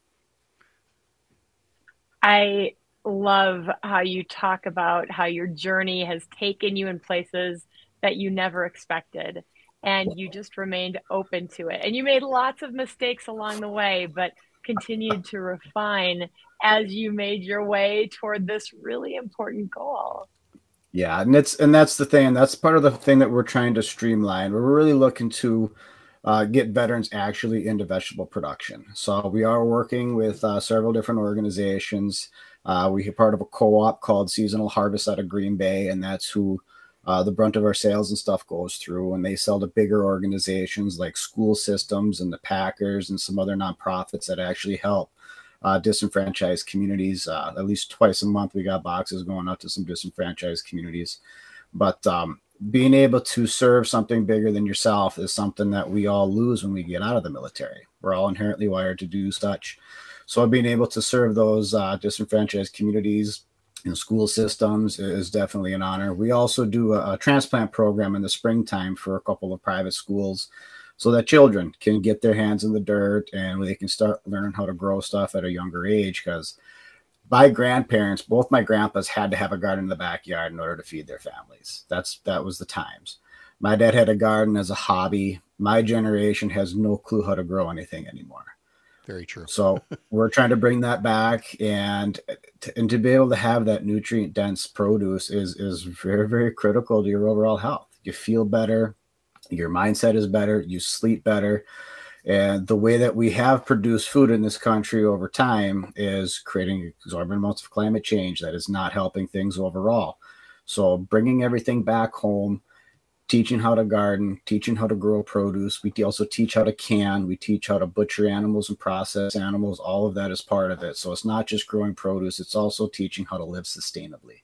I love how you talk about how your journey has taken you in places that you never expected, and you just remained open to it. And you made lots of mistakes along the way, but continued to refine as you made your way toward this really important goal. Yeah, and it's and that's the thing. That's part of the thing that we're trying to streamline. We're really looking to Uh, get veterans actually into vegetable production. So we are working with uh, several different organizations. Uh, we are part of a co-op called Seasonal Harvest out of Green Bay, and that's who uh, the brunt of our sales and stuff goes through. And they sell to bigger organizations like school systems and the Packers and some other nonprofits that actually help uh, disenfranchised communities. Uh, at least twice a month, we got boxes going out to some disenfranchised communities. But um, being able to serve something bigger than yourself is something that we all lose when we get out of the military. We're all inherently wired to do such. So being able to serve those uh, disenfranchised communities in school systems is definitely an honor. We also do a, a transplant program in the springtime for a couple of private schools so that children can get their hands in the dirt and they can start learning how to grow stuff at a younger age, because my grandparents, both my grandpas, had to have a garden in the backyard in order to feed their families. That's that was the times. My dad had a garden as a hobby. My generation has no clue how to grow anything anymore. Very true. So we're trying to bring that back, and to, and to be able to have that nutrient dense produce is is very, very critical to your overall health. You feel better, your mindset is better, you sleep better. And the way that we have produced food in this country over time is creating exorbitant amounts of climate change that is not helping things overall. So bringing everything back home, teaching how to garden, teaching how to grow produce. We also teach how to can. We teach how to butcher animals and process animals. All of that is part of it. So it's not just growing produce. It's also teaching how to live sustainably.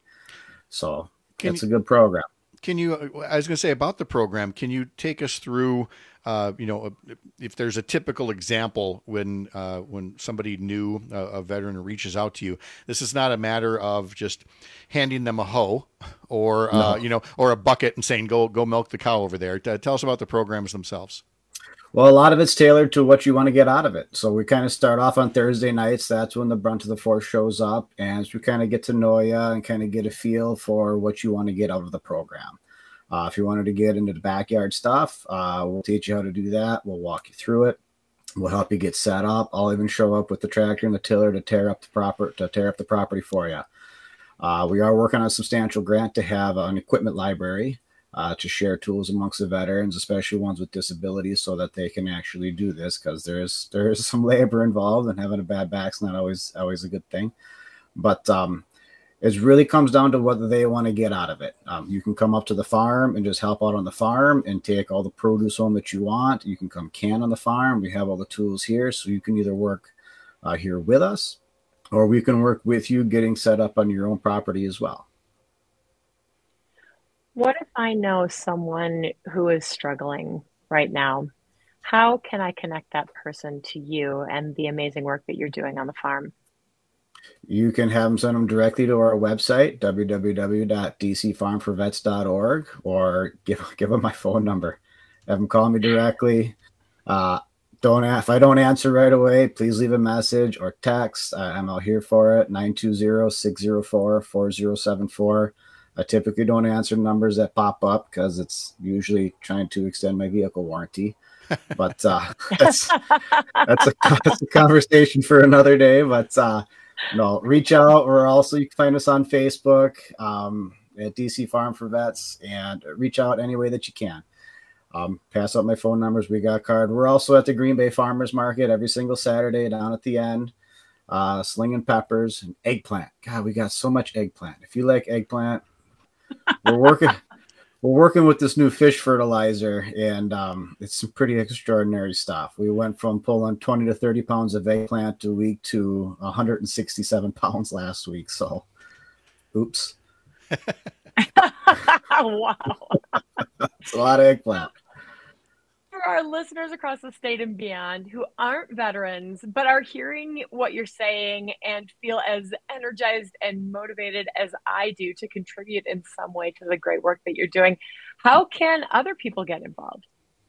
So can it's you, a good program. Can you, I was going to say about the program, can you take us through Uh, you know, if there's a typical example when uh, when somebody new, uh, a veteran, reaches out to you, this is not a matter of just handing them a hoe or uh, no. you know, or a bucket and saying go go milk the cow over there. Tell us about the programs themselves. Well, a lot of it's tailored to what you want to get out of it. So we kind of start off on Thursday nights. That's when the brunt of the force shows up, and as we kind of get to know you and kind of get a feel for what you want to get out of the program. Uh, if you wanted to get into the backyard stuff, uh, we'll teach you how to do that. We'll walk you through it. We'll help you get set up. I'll even show up with the tractor and the tiller to tear up the proper to tear up the property for you. Uh, we are working on a substantial grant to have an equipment library uh, to share tools amongst the veterans, especially ones with disabilities, so that they can actually do this, because there is there is some labor involved, and having a bad back's not always always a good thing. But um, it really comes down to what they want to get out of it. Um, you can come up to the farm and just help out on the farm and take all the produce home that you want. You can come can on the farm. We have all the tools here, so you can either work uh, here with us, or we can work with you getting set up on your own property as well. What if I know someone who is struggling right now? How can I connect that person to you and the amazing work that you're doing on the farm? You can have them send them directly to our website, w w w dot d c farm for vets dot org, or give give them my phone number. Have them call me directly. Uh, don't if I don't answer right away, please leave a message or text. Uh, I'm out here for it. nine two zero, six zero four, four zero seven four. I typically don't answer numbers that pop up because it's usually trying to extend my vehicle warranty. But uh, that's that's a, that's a conversation for another day. But uh, no, reach out. Or also you can find us on Facebook. Um, at D C Farm for Vets, and reach out any way that you can. Um, pass out my phone numbers. We got card. We're also at the Green Bay Farmers Market every single Saturday down at the end. Uh, slinging peppers and eggplant. God, we got so much eggplant. If you like eggplant, we're working. We're working with this new fish fertilizer, and um, it's some pretty extraordinary stuff. We went from pulling twenty to thirty pounds of eggplant a week to one hundred sixty-seven pounds last week. So, oops. Wow. It's a lot of eggplant. For our listeners across the state and beyond who aren't veterans, but are hearing what you're saying and feel as energized and motivated as I do to contribute in some way to the great work that you're doing, how can other people get involved?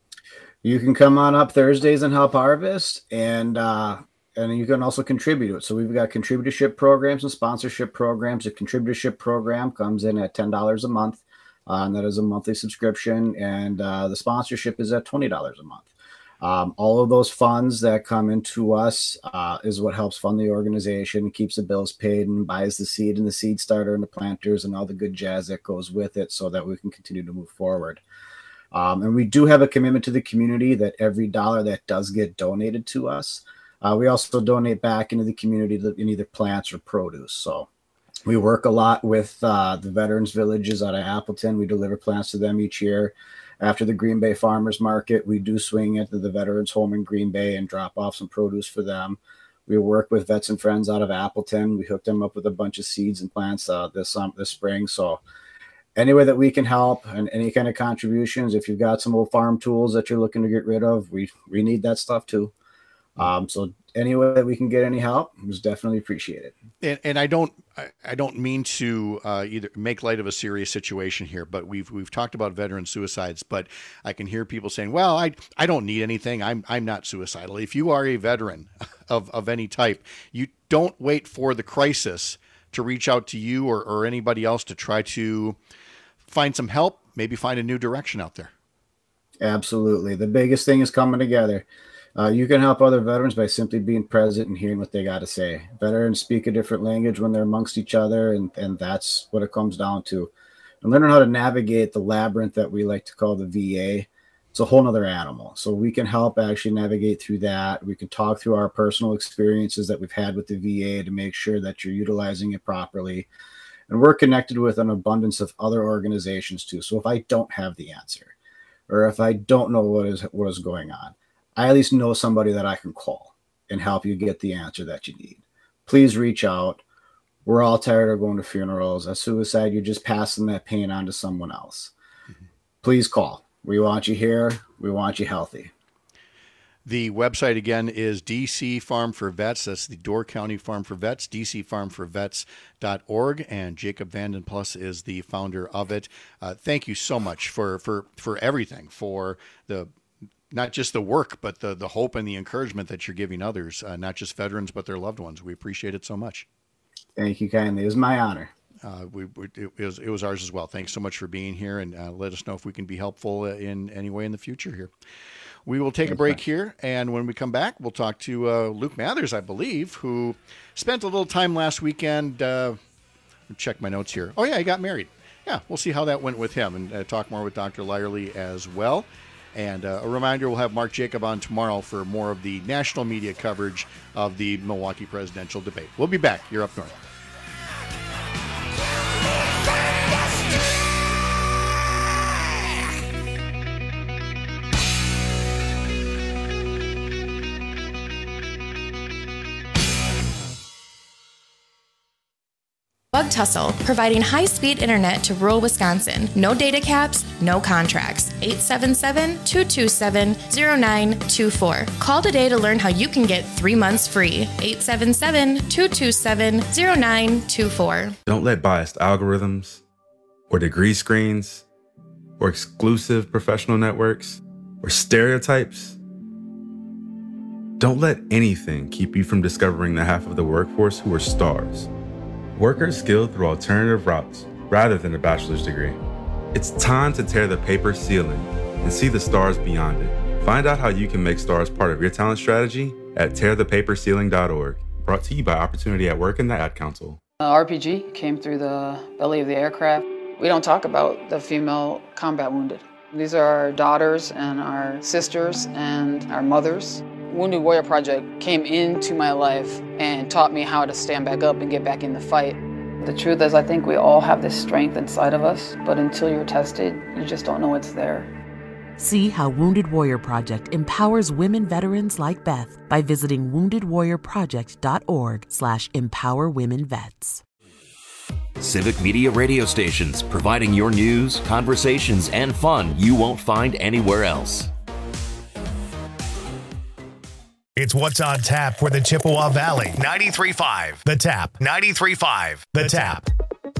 You can come on up Thursdays and help harvest, and uh, and you can also contribute to it. So we've got contributorship programs and sponsorship programs. A contributorship program comes in at ten dollars a month. Uh, and that is a monthly subscription, and uh, the sponsorship is at twenty dollars a month. Um, all of those funds that come into us uh, is what helps fund the organization, keeps the bills paid, and buys the seed and the seed starter and the planters and all the good jazz that goes with it so that we can continue to move forward. Um, and we do have a commitment to the community that every dollar that does get donated to us, uh, we also donate back into the community in either plants or produce. So we work a lot with uh, the Veterans Villages out of Appleton. We deliver plants to them each year. After the Green Bay Farmers Market, we do swing into the Veterans Home in Green Bay and drop off some produce for them. We work with Vets and Friends out of Appleton. We hooked them up with a bunch of seeds and plants uh, this um, this spring. So any way that we can help and any kind of contributions, if you've got some old farm tools that you're looking to get rid of, we, we need that stuff too. Um, so any way that we can get any help is definitely appreciated. And, and I don't, I, I don't mean to uh, either make light of a serious situation here, but we've we've talked about veteran suicides. But I can hear people saying, "Well, I I don't need anything. I'm I'm not suicidal." If you are a veteran of of any type, you don't wait for the crisis to reach out to you or or anybody else to try to find some help. Maybe find a new direction out there. Absolutely, the biggest thing is coming together. Uh, you can help other veterans by simply being present and hearing what they got to say. Veterans speak a different language when they're amongst each other, and, and that's what it comes down to. And learning how to navigate the labyrinth that we like to call the V A, it's a whole nother animal. So we can help actually navigate through that. We can talk through our personal experiences that we've had with the V A to make sure that you're utilizing it properly. And we're connected with an abundance of other organizations too. So if I don't have the answer, or if I don't know what is what is going on, I at least know somebody that I can call and help you get the answer that you need. Please reach out. We're all tired of going to funerals. A suicide, you're just passing that pain on to someone else. Mm-hmm. Please call. We want you here. We want you healthy. The website again is D C Farm for Vets. That's the Door County Farm for Vets, d c farm for vets dot org. And Jacob Vanden Plus is the founder of it. Uh, thank you so much for, for, for everything, for the not just the work, but the, the hope and the encouragement that you're giving others, uh, not just veterans, but their loved ones. We appreciate it so much. Thank you kindly. It was my honor. Uh, we, we it, was, it was ours as well. Thanks so much for being here, and uh, let us know if we can be helpful in any way in the future here. We will take Thanks, a break man. here, and when we come back, we'll talk to uh, Luke Mathers, I believe, who spent a little time last weekend. Uh, check my notes here. Oh, yeah, he got married. Yeah, we'll see how that went with him, and uh, talk more with Doctor Lyerly as well. And uh, a reminder, we'll have Mark Jacob on tomorrow for more of the national media coverage of the Milwaukee presidential debate. We'll be back. You're Up North. Bug Tussle, providing high-speed internet to rural Wisconsin. No data caps, no contracts. eight seven seven, two two seven, zero nine two four. Call today to learn how you can get three months free. eight seven seven, two two seven, zero nine two four. Don't let biased algorithms or degree screens or exclusive professional networks or stereotypes. Don't let anything keep you from discovering the half of the workforce who are stars. Workers skilled through alternative routes rather than a bachelor's degree. It's time to tear the paper ceiling and see the stars beyond it. Find out how you can make stars part of your talent strategy at tear the paper ceiling dot org. Brought to you by Opportunity at Work and the Ad Council. Uh, R P G came through the belly of the aircraft. We don't talk about the female combat wounded. These are our daughters and our sisters and our mothers. Wounded Warrior Project came into my life and taught me how to stand back up and get back in the fight. The truth is, I think we all have this strength inside of us, but until you're tested, you just don't know it's there. See how Wounded Warrior Project empowers women veterans like Beth by visiting wounded warrior project dot org slash empower women vets. Civic Media radio stations, providing your news, conversations, and fun you won't find anywhere else. It's What's on Tap for the Chippewa Valley. ninety-three point five The Tap. ninety-three point five The Tap.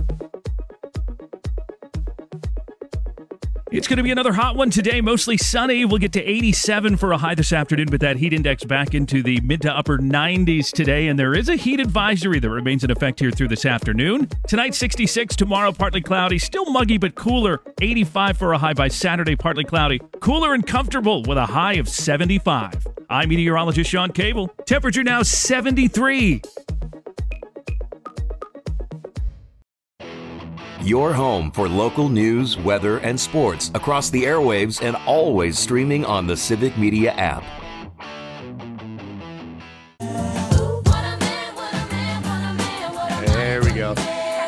It's going to be another hot one today, mostly sunny. We'll get to eighty-seven for a high this afternoon, but that heat index back into the mid to upper nineties today, and there is a heat advisory that remains in effect here through this afternoon. Tonight, sixty-six, tomorrow, partly cloudy, still muggy but cooler, eighty-five for a high by Saturday, partly cloudy, cooler and comfortable with a high of seventy-five. I'm meteorologist Sean Cable. Temperature now seventy-three. Your home for local news, weather, and sports across the airwaves and always streaming on the Civic Media app. There we go.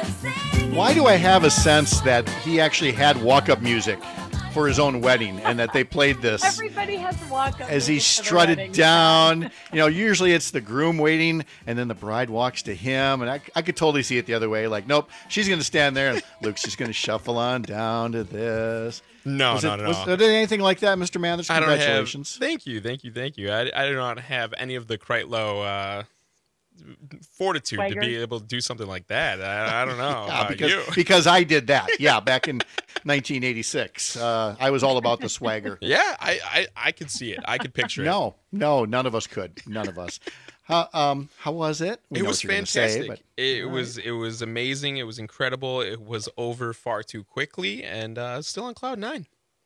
Why do I have a sense that he actually had walk-up music for his own wedding and that they played this? Everybody has to walk up as he strutted down. You know, usually it's the groom waiting and then the bride walks to him. And I, I could totally see it the other way. Like, nope, she's going to stand there and Luke's just going to shuffle on down to this. No, was no, it, no. Was there anything like that, Mister Mathers? Congratulations. I don't have, thank you, thank you, thank you. I, I do not have any of the Kreitlow uh, fortitude Swagger. to be able to do something like that. I, I don't know yeah, about because, you. because I did that. Yeah, back in nineteen eighty-six. Uh, I was all about the swagger. Yeah, I, I, I could see it. I could picture no, it. No, no, none of us could. None of us. How, um, how was it? We it was fantastic. Say, but, it right. was it was amazing. It was incredible. It was over far too quickly, and uh, still on cloud nine.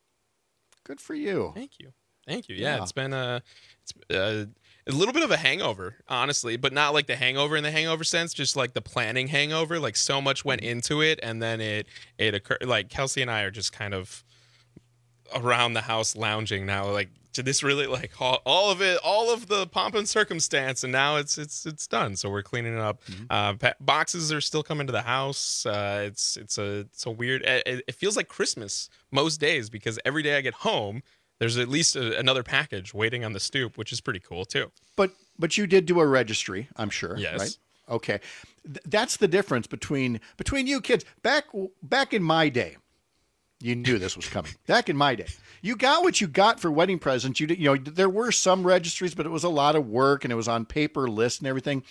Good for you. Thank you. Thank you. Yeah, yeah. it's been a it's uh, a little bit of a hangover, honestly, but not like the hangover in the hangover sense, just like the planning hangover. Like so much went into it, and then it it occurred. Like Kelsey and I are just kind of around the house lounging now. Like, did this really like all, all of it, all of the pomp and circumstance, and now it's it's it's done. So we're cleaning it up. Mm-hmm. Uh, pa- boxes are still coming to the house. Uh, it's it's a it's a weird. It, it feels like Christmas most days because every day I get home, there's at least a, another package waiting on the stoop, which is pretty cool too. But but you did do a registry, I'm sure. Yes. Right? Okay. Th- that's the difference between between you kids. Back back in my day, you knew this was coming. Back in my day, you got what you got for wedding presents. You did, you know, there were some registries, but it was a lot of work and it was on paper lists and everything.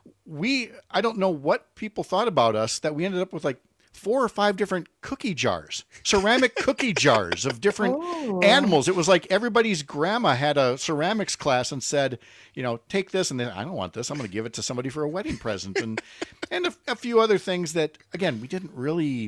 We I don't know what people thought about us that we ended up with like four or five different cookie jars, ceramic cookie jars of different oh. animals. It was like everybody's grandma had a ceramics class and said, you know, take this. And then I don't want this. I'm going to give it to somebody for a wedding present. And, and a, a few other things that, again, we didn't really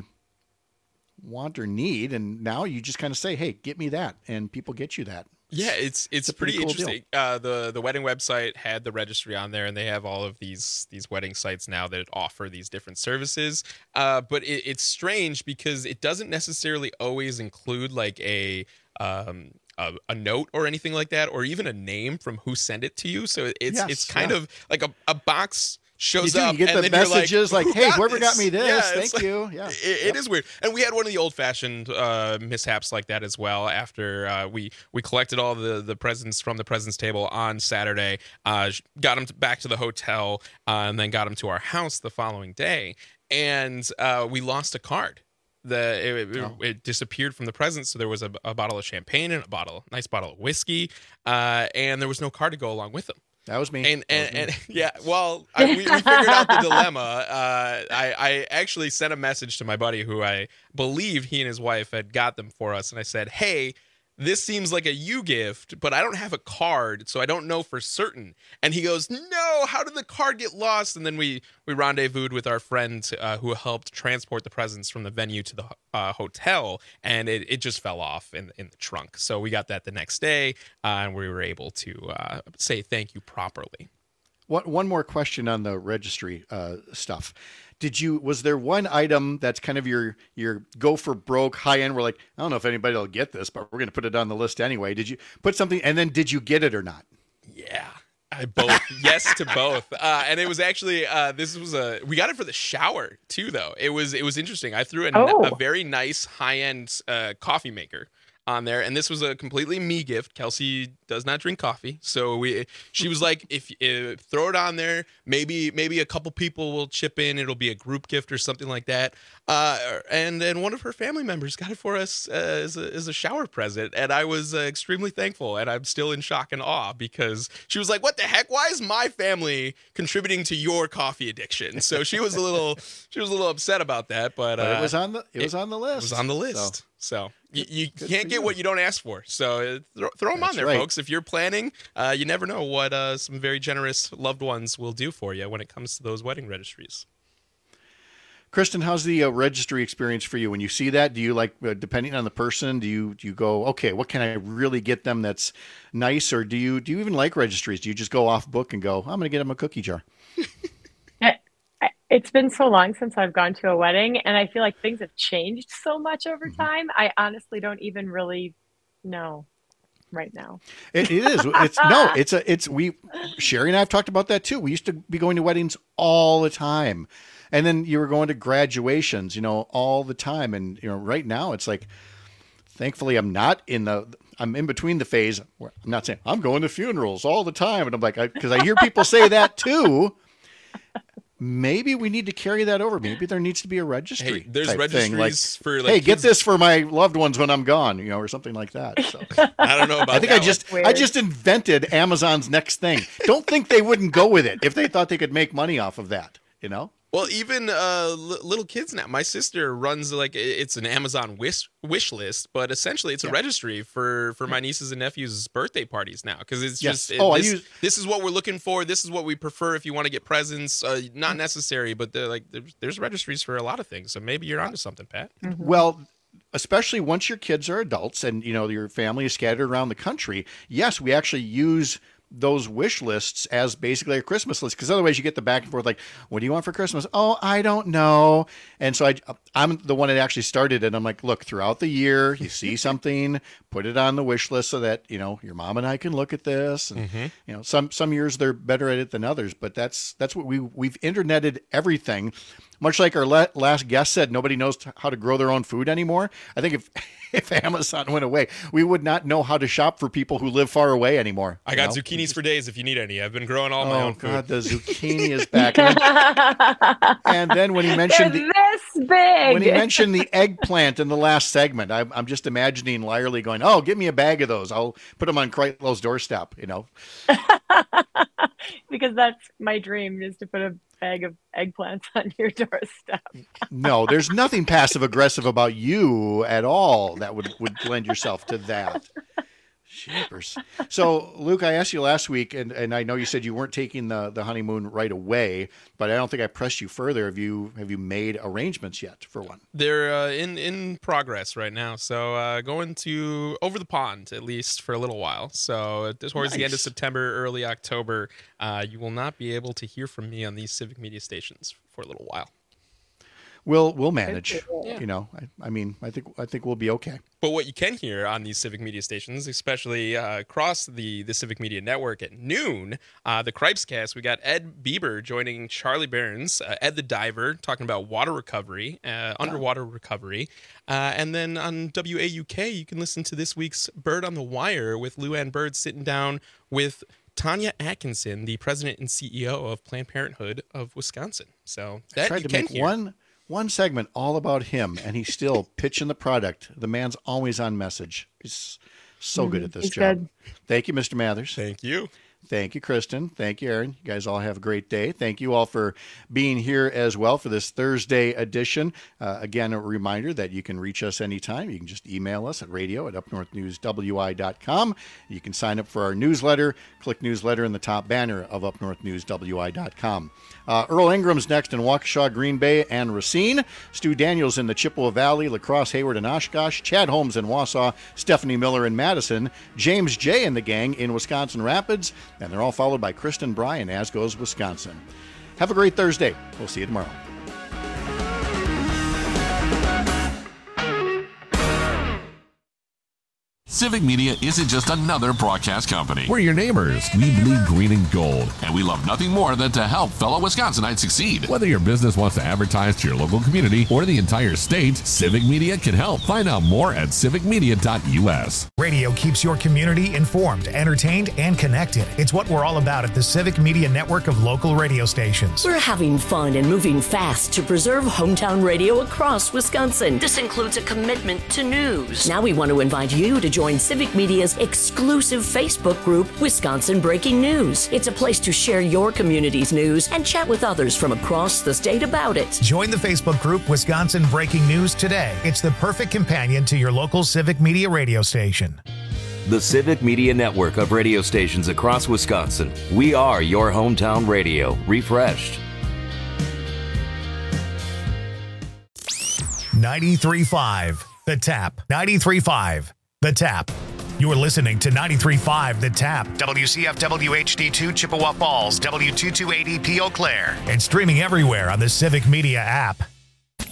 want or need. And now you just kind of say, hey, get me that. And people get you that. Yeah, it's it's, it's pretty, pretty cool interesting. Uh, the the wedding website had the registry on there, and they have all of these these wedding sites now that offer these different services. Uh, but it, it's strange because it doesn't necessarily always include like a um a, a note or anything like that, or even a name from who sent it to you. So it's yes, it's kind yeah. of like a, a box. Shows you do, up. You get and the then messages like, like, "Hey, got whoever this? got me this, yeah, thank like, you." Yeah, it, it yep. is weird. And we had one of the old-fashioned uh, mishaps like that as well. After uh, we we collected all the the presents from the presents table on Saturday, uh, got them to, back to the hotel, uh, and then got them to our house the following day, and uh, we lost a card. The it, oh. it, it disappeared from the presents. So there was a, a bottle of champagne and a bottle, nice bottle of whiskey, uh, and there was no card to go along with them. That was me. And and, was me. and yeah, well, I, we, we figured out the dilemma. Uh, I, I actually sent a message to my buddy who I believe he and his wife had got them for us. And I said, hey, this seems like a you gift, but I don't have a card, so I don't know for certain. And he goes, no, how did the card get lost? And then we, we rendezvoused with our friend uh, who helped transport the presents from the venue to the uh, hotel, and it, it just fell off in, in the trunk. So we got that the next day, uh, and we were able to uh, say thank you properly. What, one more question on the registry uh, stuff. Did you, was there one item that's kind of your, your go for broke high end? We're like, I don't know if anybody will get this, but we're going to put it on the list anyway. Did you put something, and then did you get it or not? Yeah. I both. Yes to both. Uh, and it was actually, uh, this was a, we got it for the shower too, though. It was, it was interesting. I threw a, Oh. a very nice high end uh, coffee maker on there, and this was a completely me gift. Kelsey does not drink coffee, so we she was like, if, if throw it on there, maybe maybe a couple people will chip in, it'll be a group gift or something like that. Uh, and then one of her family members got it for us uh, as, a, as a shower present, and I was uh, extremely thankful, and I'm still in shock and awe because she was like, what the heck, why is my family contributing to your coffee addiction? So she was a little she was a little upset about that, but, But uh, it was on the it was on the list. it was on the list. So. So you, you Good can't for get you. what you don't ask for. So uh, throw, throw them That's on there, right. folks. If you're planning, uh, you never know what uh, some very generous loved ones will do for you when it comes to those wedding registries. Kristen, how's the uh, registry experience for you? When you see that, do you like, uh, depending on the person, do you do you go, okay, what can I really get them that's nice, or do you do you even like registries? Do you just go off book and go, I'm going to get them a cookie jar? It's been so long since I've gone to a wedding, and I feel like things have changed so much over time. I honestly don't even really know right now. It, it is. It's no. It's a. It's we. Sherry and I have talked about that too. We used to be going to weddings all the time, and then you were going to graduations, you know, all the time. And you know, right now it's like, thankfully, I'm not in the. I'm in between the phase where I'm not saying I'm going to funerals all the time, and I'm like, because I, I hear people say that too. Maybe we need to carry that over. Maybe there needs to be a registry. Hey, there's type registries thing. Like, for, like, hey, get kids- this for my loved ones when I'm gone, you know, or something like that. So. I don't know about I think that I just one. I just invented Amazon's next thing. Don't think they wouldn't go with it if they thought they could make money off of that, you know? Well, even uh, li- little kids now. My sister runs like it's an Amazon wish wish list, but essentially it's a Yeah. registry for, for my nieces and nephews' birthday parties now because it's Yes. just it, Oh, I this, use- this is what we're looking for. This is what we prefer if you want to get presents. Uh, not necessary, but they're like there's, there's registries for a lot of things. So maybe you're onto something, Pat. Well, especially once your kids are adults and you know your family is scattered around the country. Yes, we actually use those wish lists as basically a Christmas list because otherwise you get the back and forth like, what do you want for Christmas? Oh, I don't know. And so I, I'm the one that actually started it. I'm like, look, throughout the year, you see something, put it on the wish list so that, you know, your mom and I can look at this. And, Mhm. you know, some, some years they're better at it than others, but that's, that's what we, we've interneted everything. Much like our la- last guest said, nobody knows t- how to grow their own food anymore. I think if if Amazon went away, we would not know how to shop for people who live far away anymore. I you got know? zucchinis for days if you need any. I've been growing all my Oh own food. God, the zucchini is back. And then, and then when he mentioned They're the, this big. when he mentioned the eggplant in the last segment, I'm, I'm just imagining Lyerly going, "Oh, give me a bag of those. I'll put them on Kreitlow's doorstep." You know, because that's my dream is to put a bag of eggplants on your doorstep. no, there's nothing passive aggressive about you at all that would would lend yourself to that. Jeepers. So, Luke, I asked you last week, and, and I know you said you weren't taking the, the honeymoon right away, but I don't think I pressed you further. Have you have you made arrangements yet for one? They're uh, in in progress right now. So uh, going to over the pond at least for a little while. So uh, towards the end of Nice. September, early October, uh, you will not be able to hear from me on these civic media stations for a little while. We'll we'll manage. Yeah. You know, I, I mean, I think I think we'll be okay. But what you can hear on these civic media stations, especially uh, across the, the Civic Media Network at noon, uh, the Cripescast, we got Ed Bieber joining Charlie Barons, uh, Ed the Diver, talking about water recovery, uh, underwater recovery. Uh, and then on W A U K, you can listen to this week's Bird on the Wire with Lou Ann Bird sitting down with Tanya Atkinson, the president and C E O of Planned Parenthood of Wisconsin. So that I tried you to can make hear. one one segment all about him, and he's still pitching the product. The man's always on message. He's so good at this He's job. good. Thank you, Mister Mathers. Thank you. Thank you, Kristen. Thank you, Aaron. You guys all have a great day. Thank you all for being here as well for this Thursday edition. Uh, again, a reminder that you can reach us anytime. You can just email us at radio at up north news w i dot com. You can sign up for our newsletter. Click newsletter in the top banner of up north news w i dot com. Uh, Earl Ingram's next in Waukesha, Green Bay, and Racine. Stu Daniels in the Chippewa Valley, La Crosse, Hayward, and Oshkosh. Chad Holmes in Wausau. Stephanie Miller in Madison. James J. and the gang in Wisconsin Rapids. And they're all followed by Kristen Bryan, as goes Wisconsin. Have a great Thursday. We'll see you tomorrow. Civic Media isn't just another broadcast company. We're your neighbors. We bleed green and gold. And we love nothing more than to help fellow Wisconsinites succeed. Whether your business wants to advertise to your local community or the entire state, Civic Media can help. Find out more at civic media dot u s. Radio keeps your community informed, entertained, and connected. It's what we're all about at the Civic Media network of local radio stations. We're having fun and moving fast to preserve hometown radio across Wisconsin. This includes a commitment to news. Now we want to invite you to join Civic Media's exclusive Facebook group, Wisconsin Breaking News. It's a place to share your community's news and chat with others from across the state about it. Join the Facebook group Wisconsin Breaking News today. It's the perfect companion to your local Civic Media radio station. The Civic Media network of radio stations across Wisconsin. We are your hometown radio, refreshed. ninety-three point five The Tap. ninety-three point five The Tap. You're listening to ninety-three point five The Tap. W C F W H D two Chippewa Falls, W two two eight E P Eau Claire. And streaming everywhere on the Civic Media app.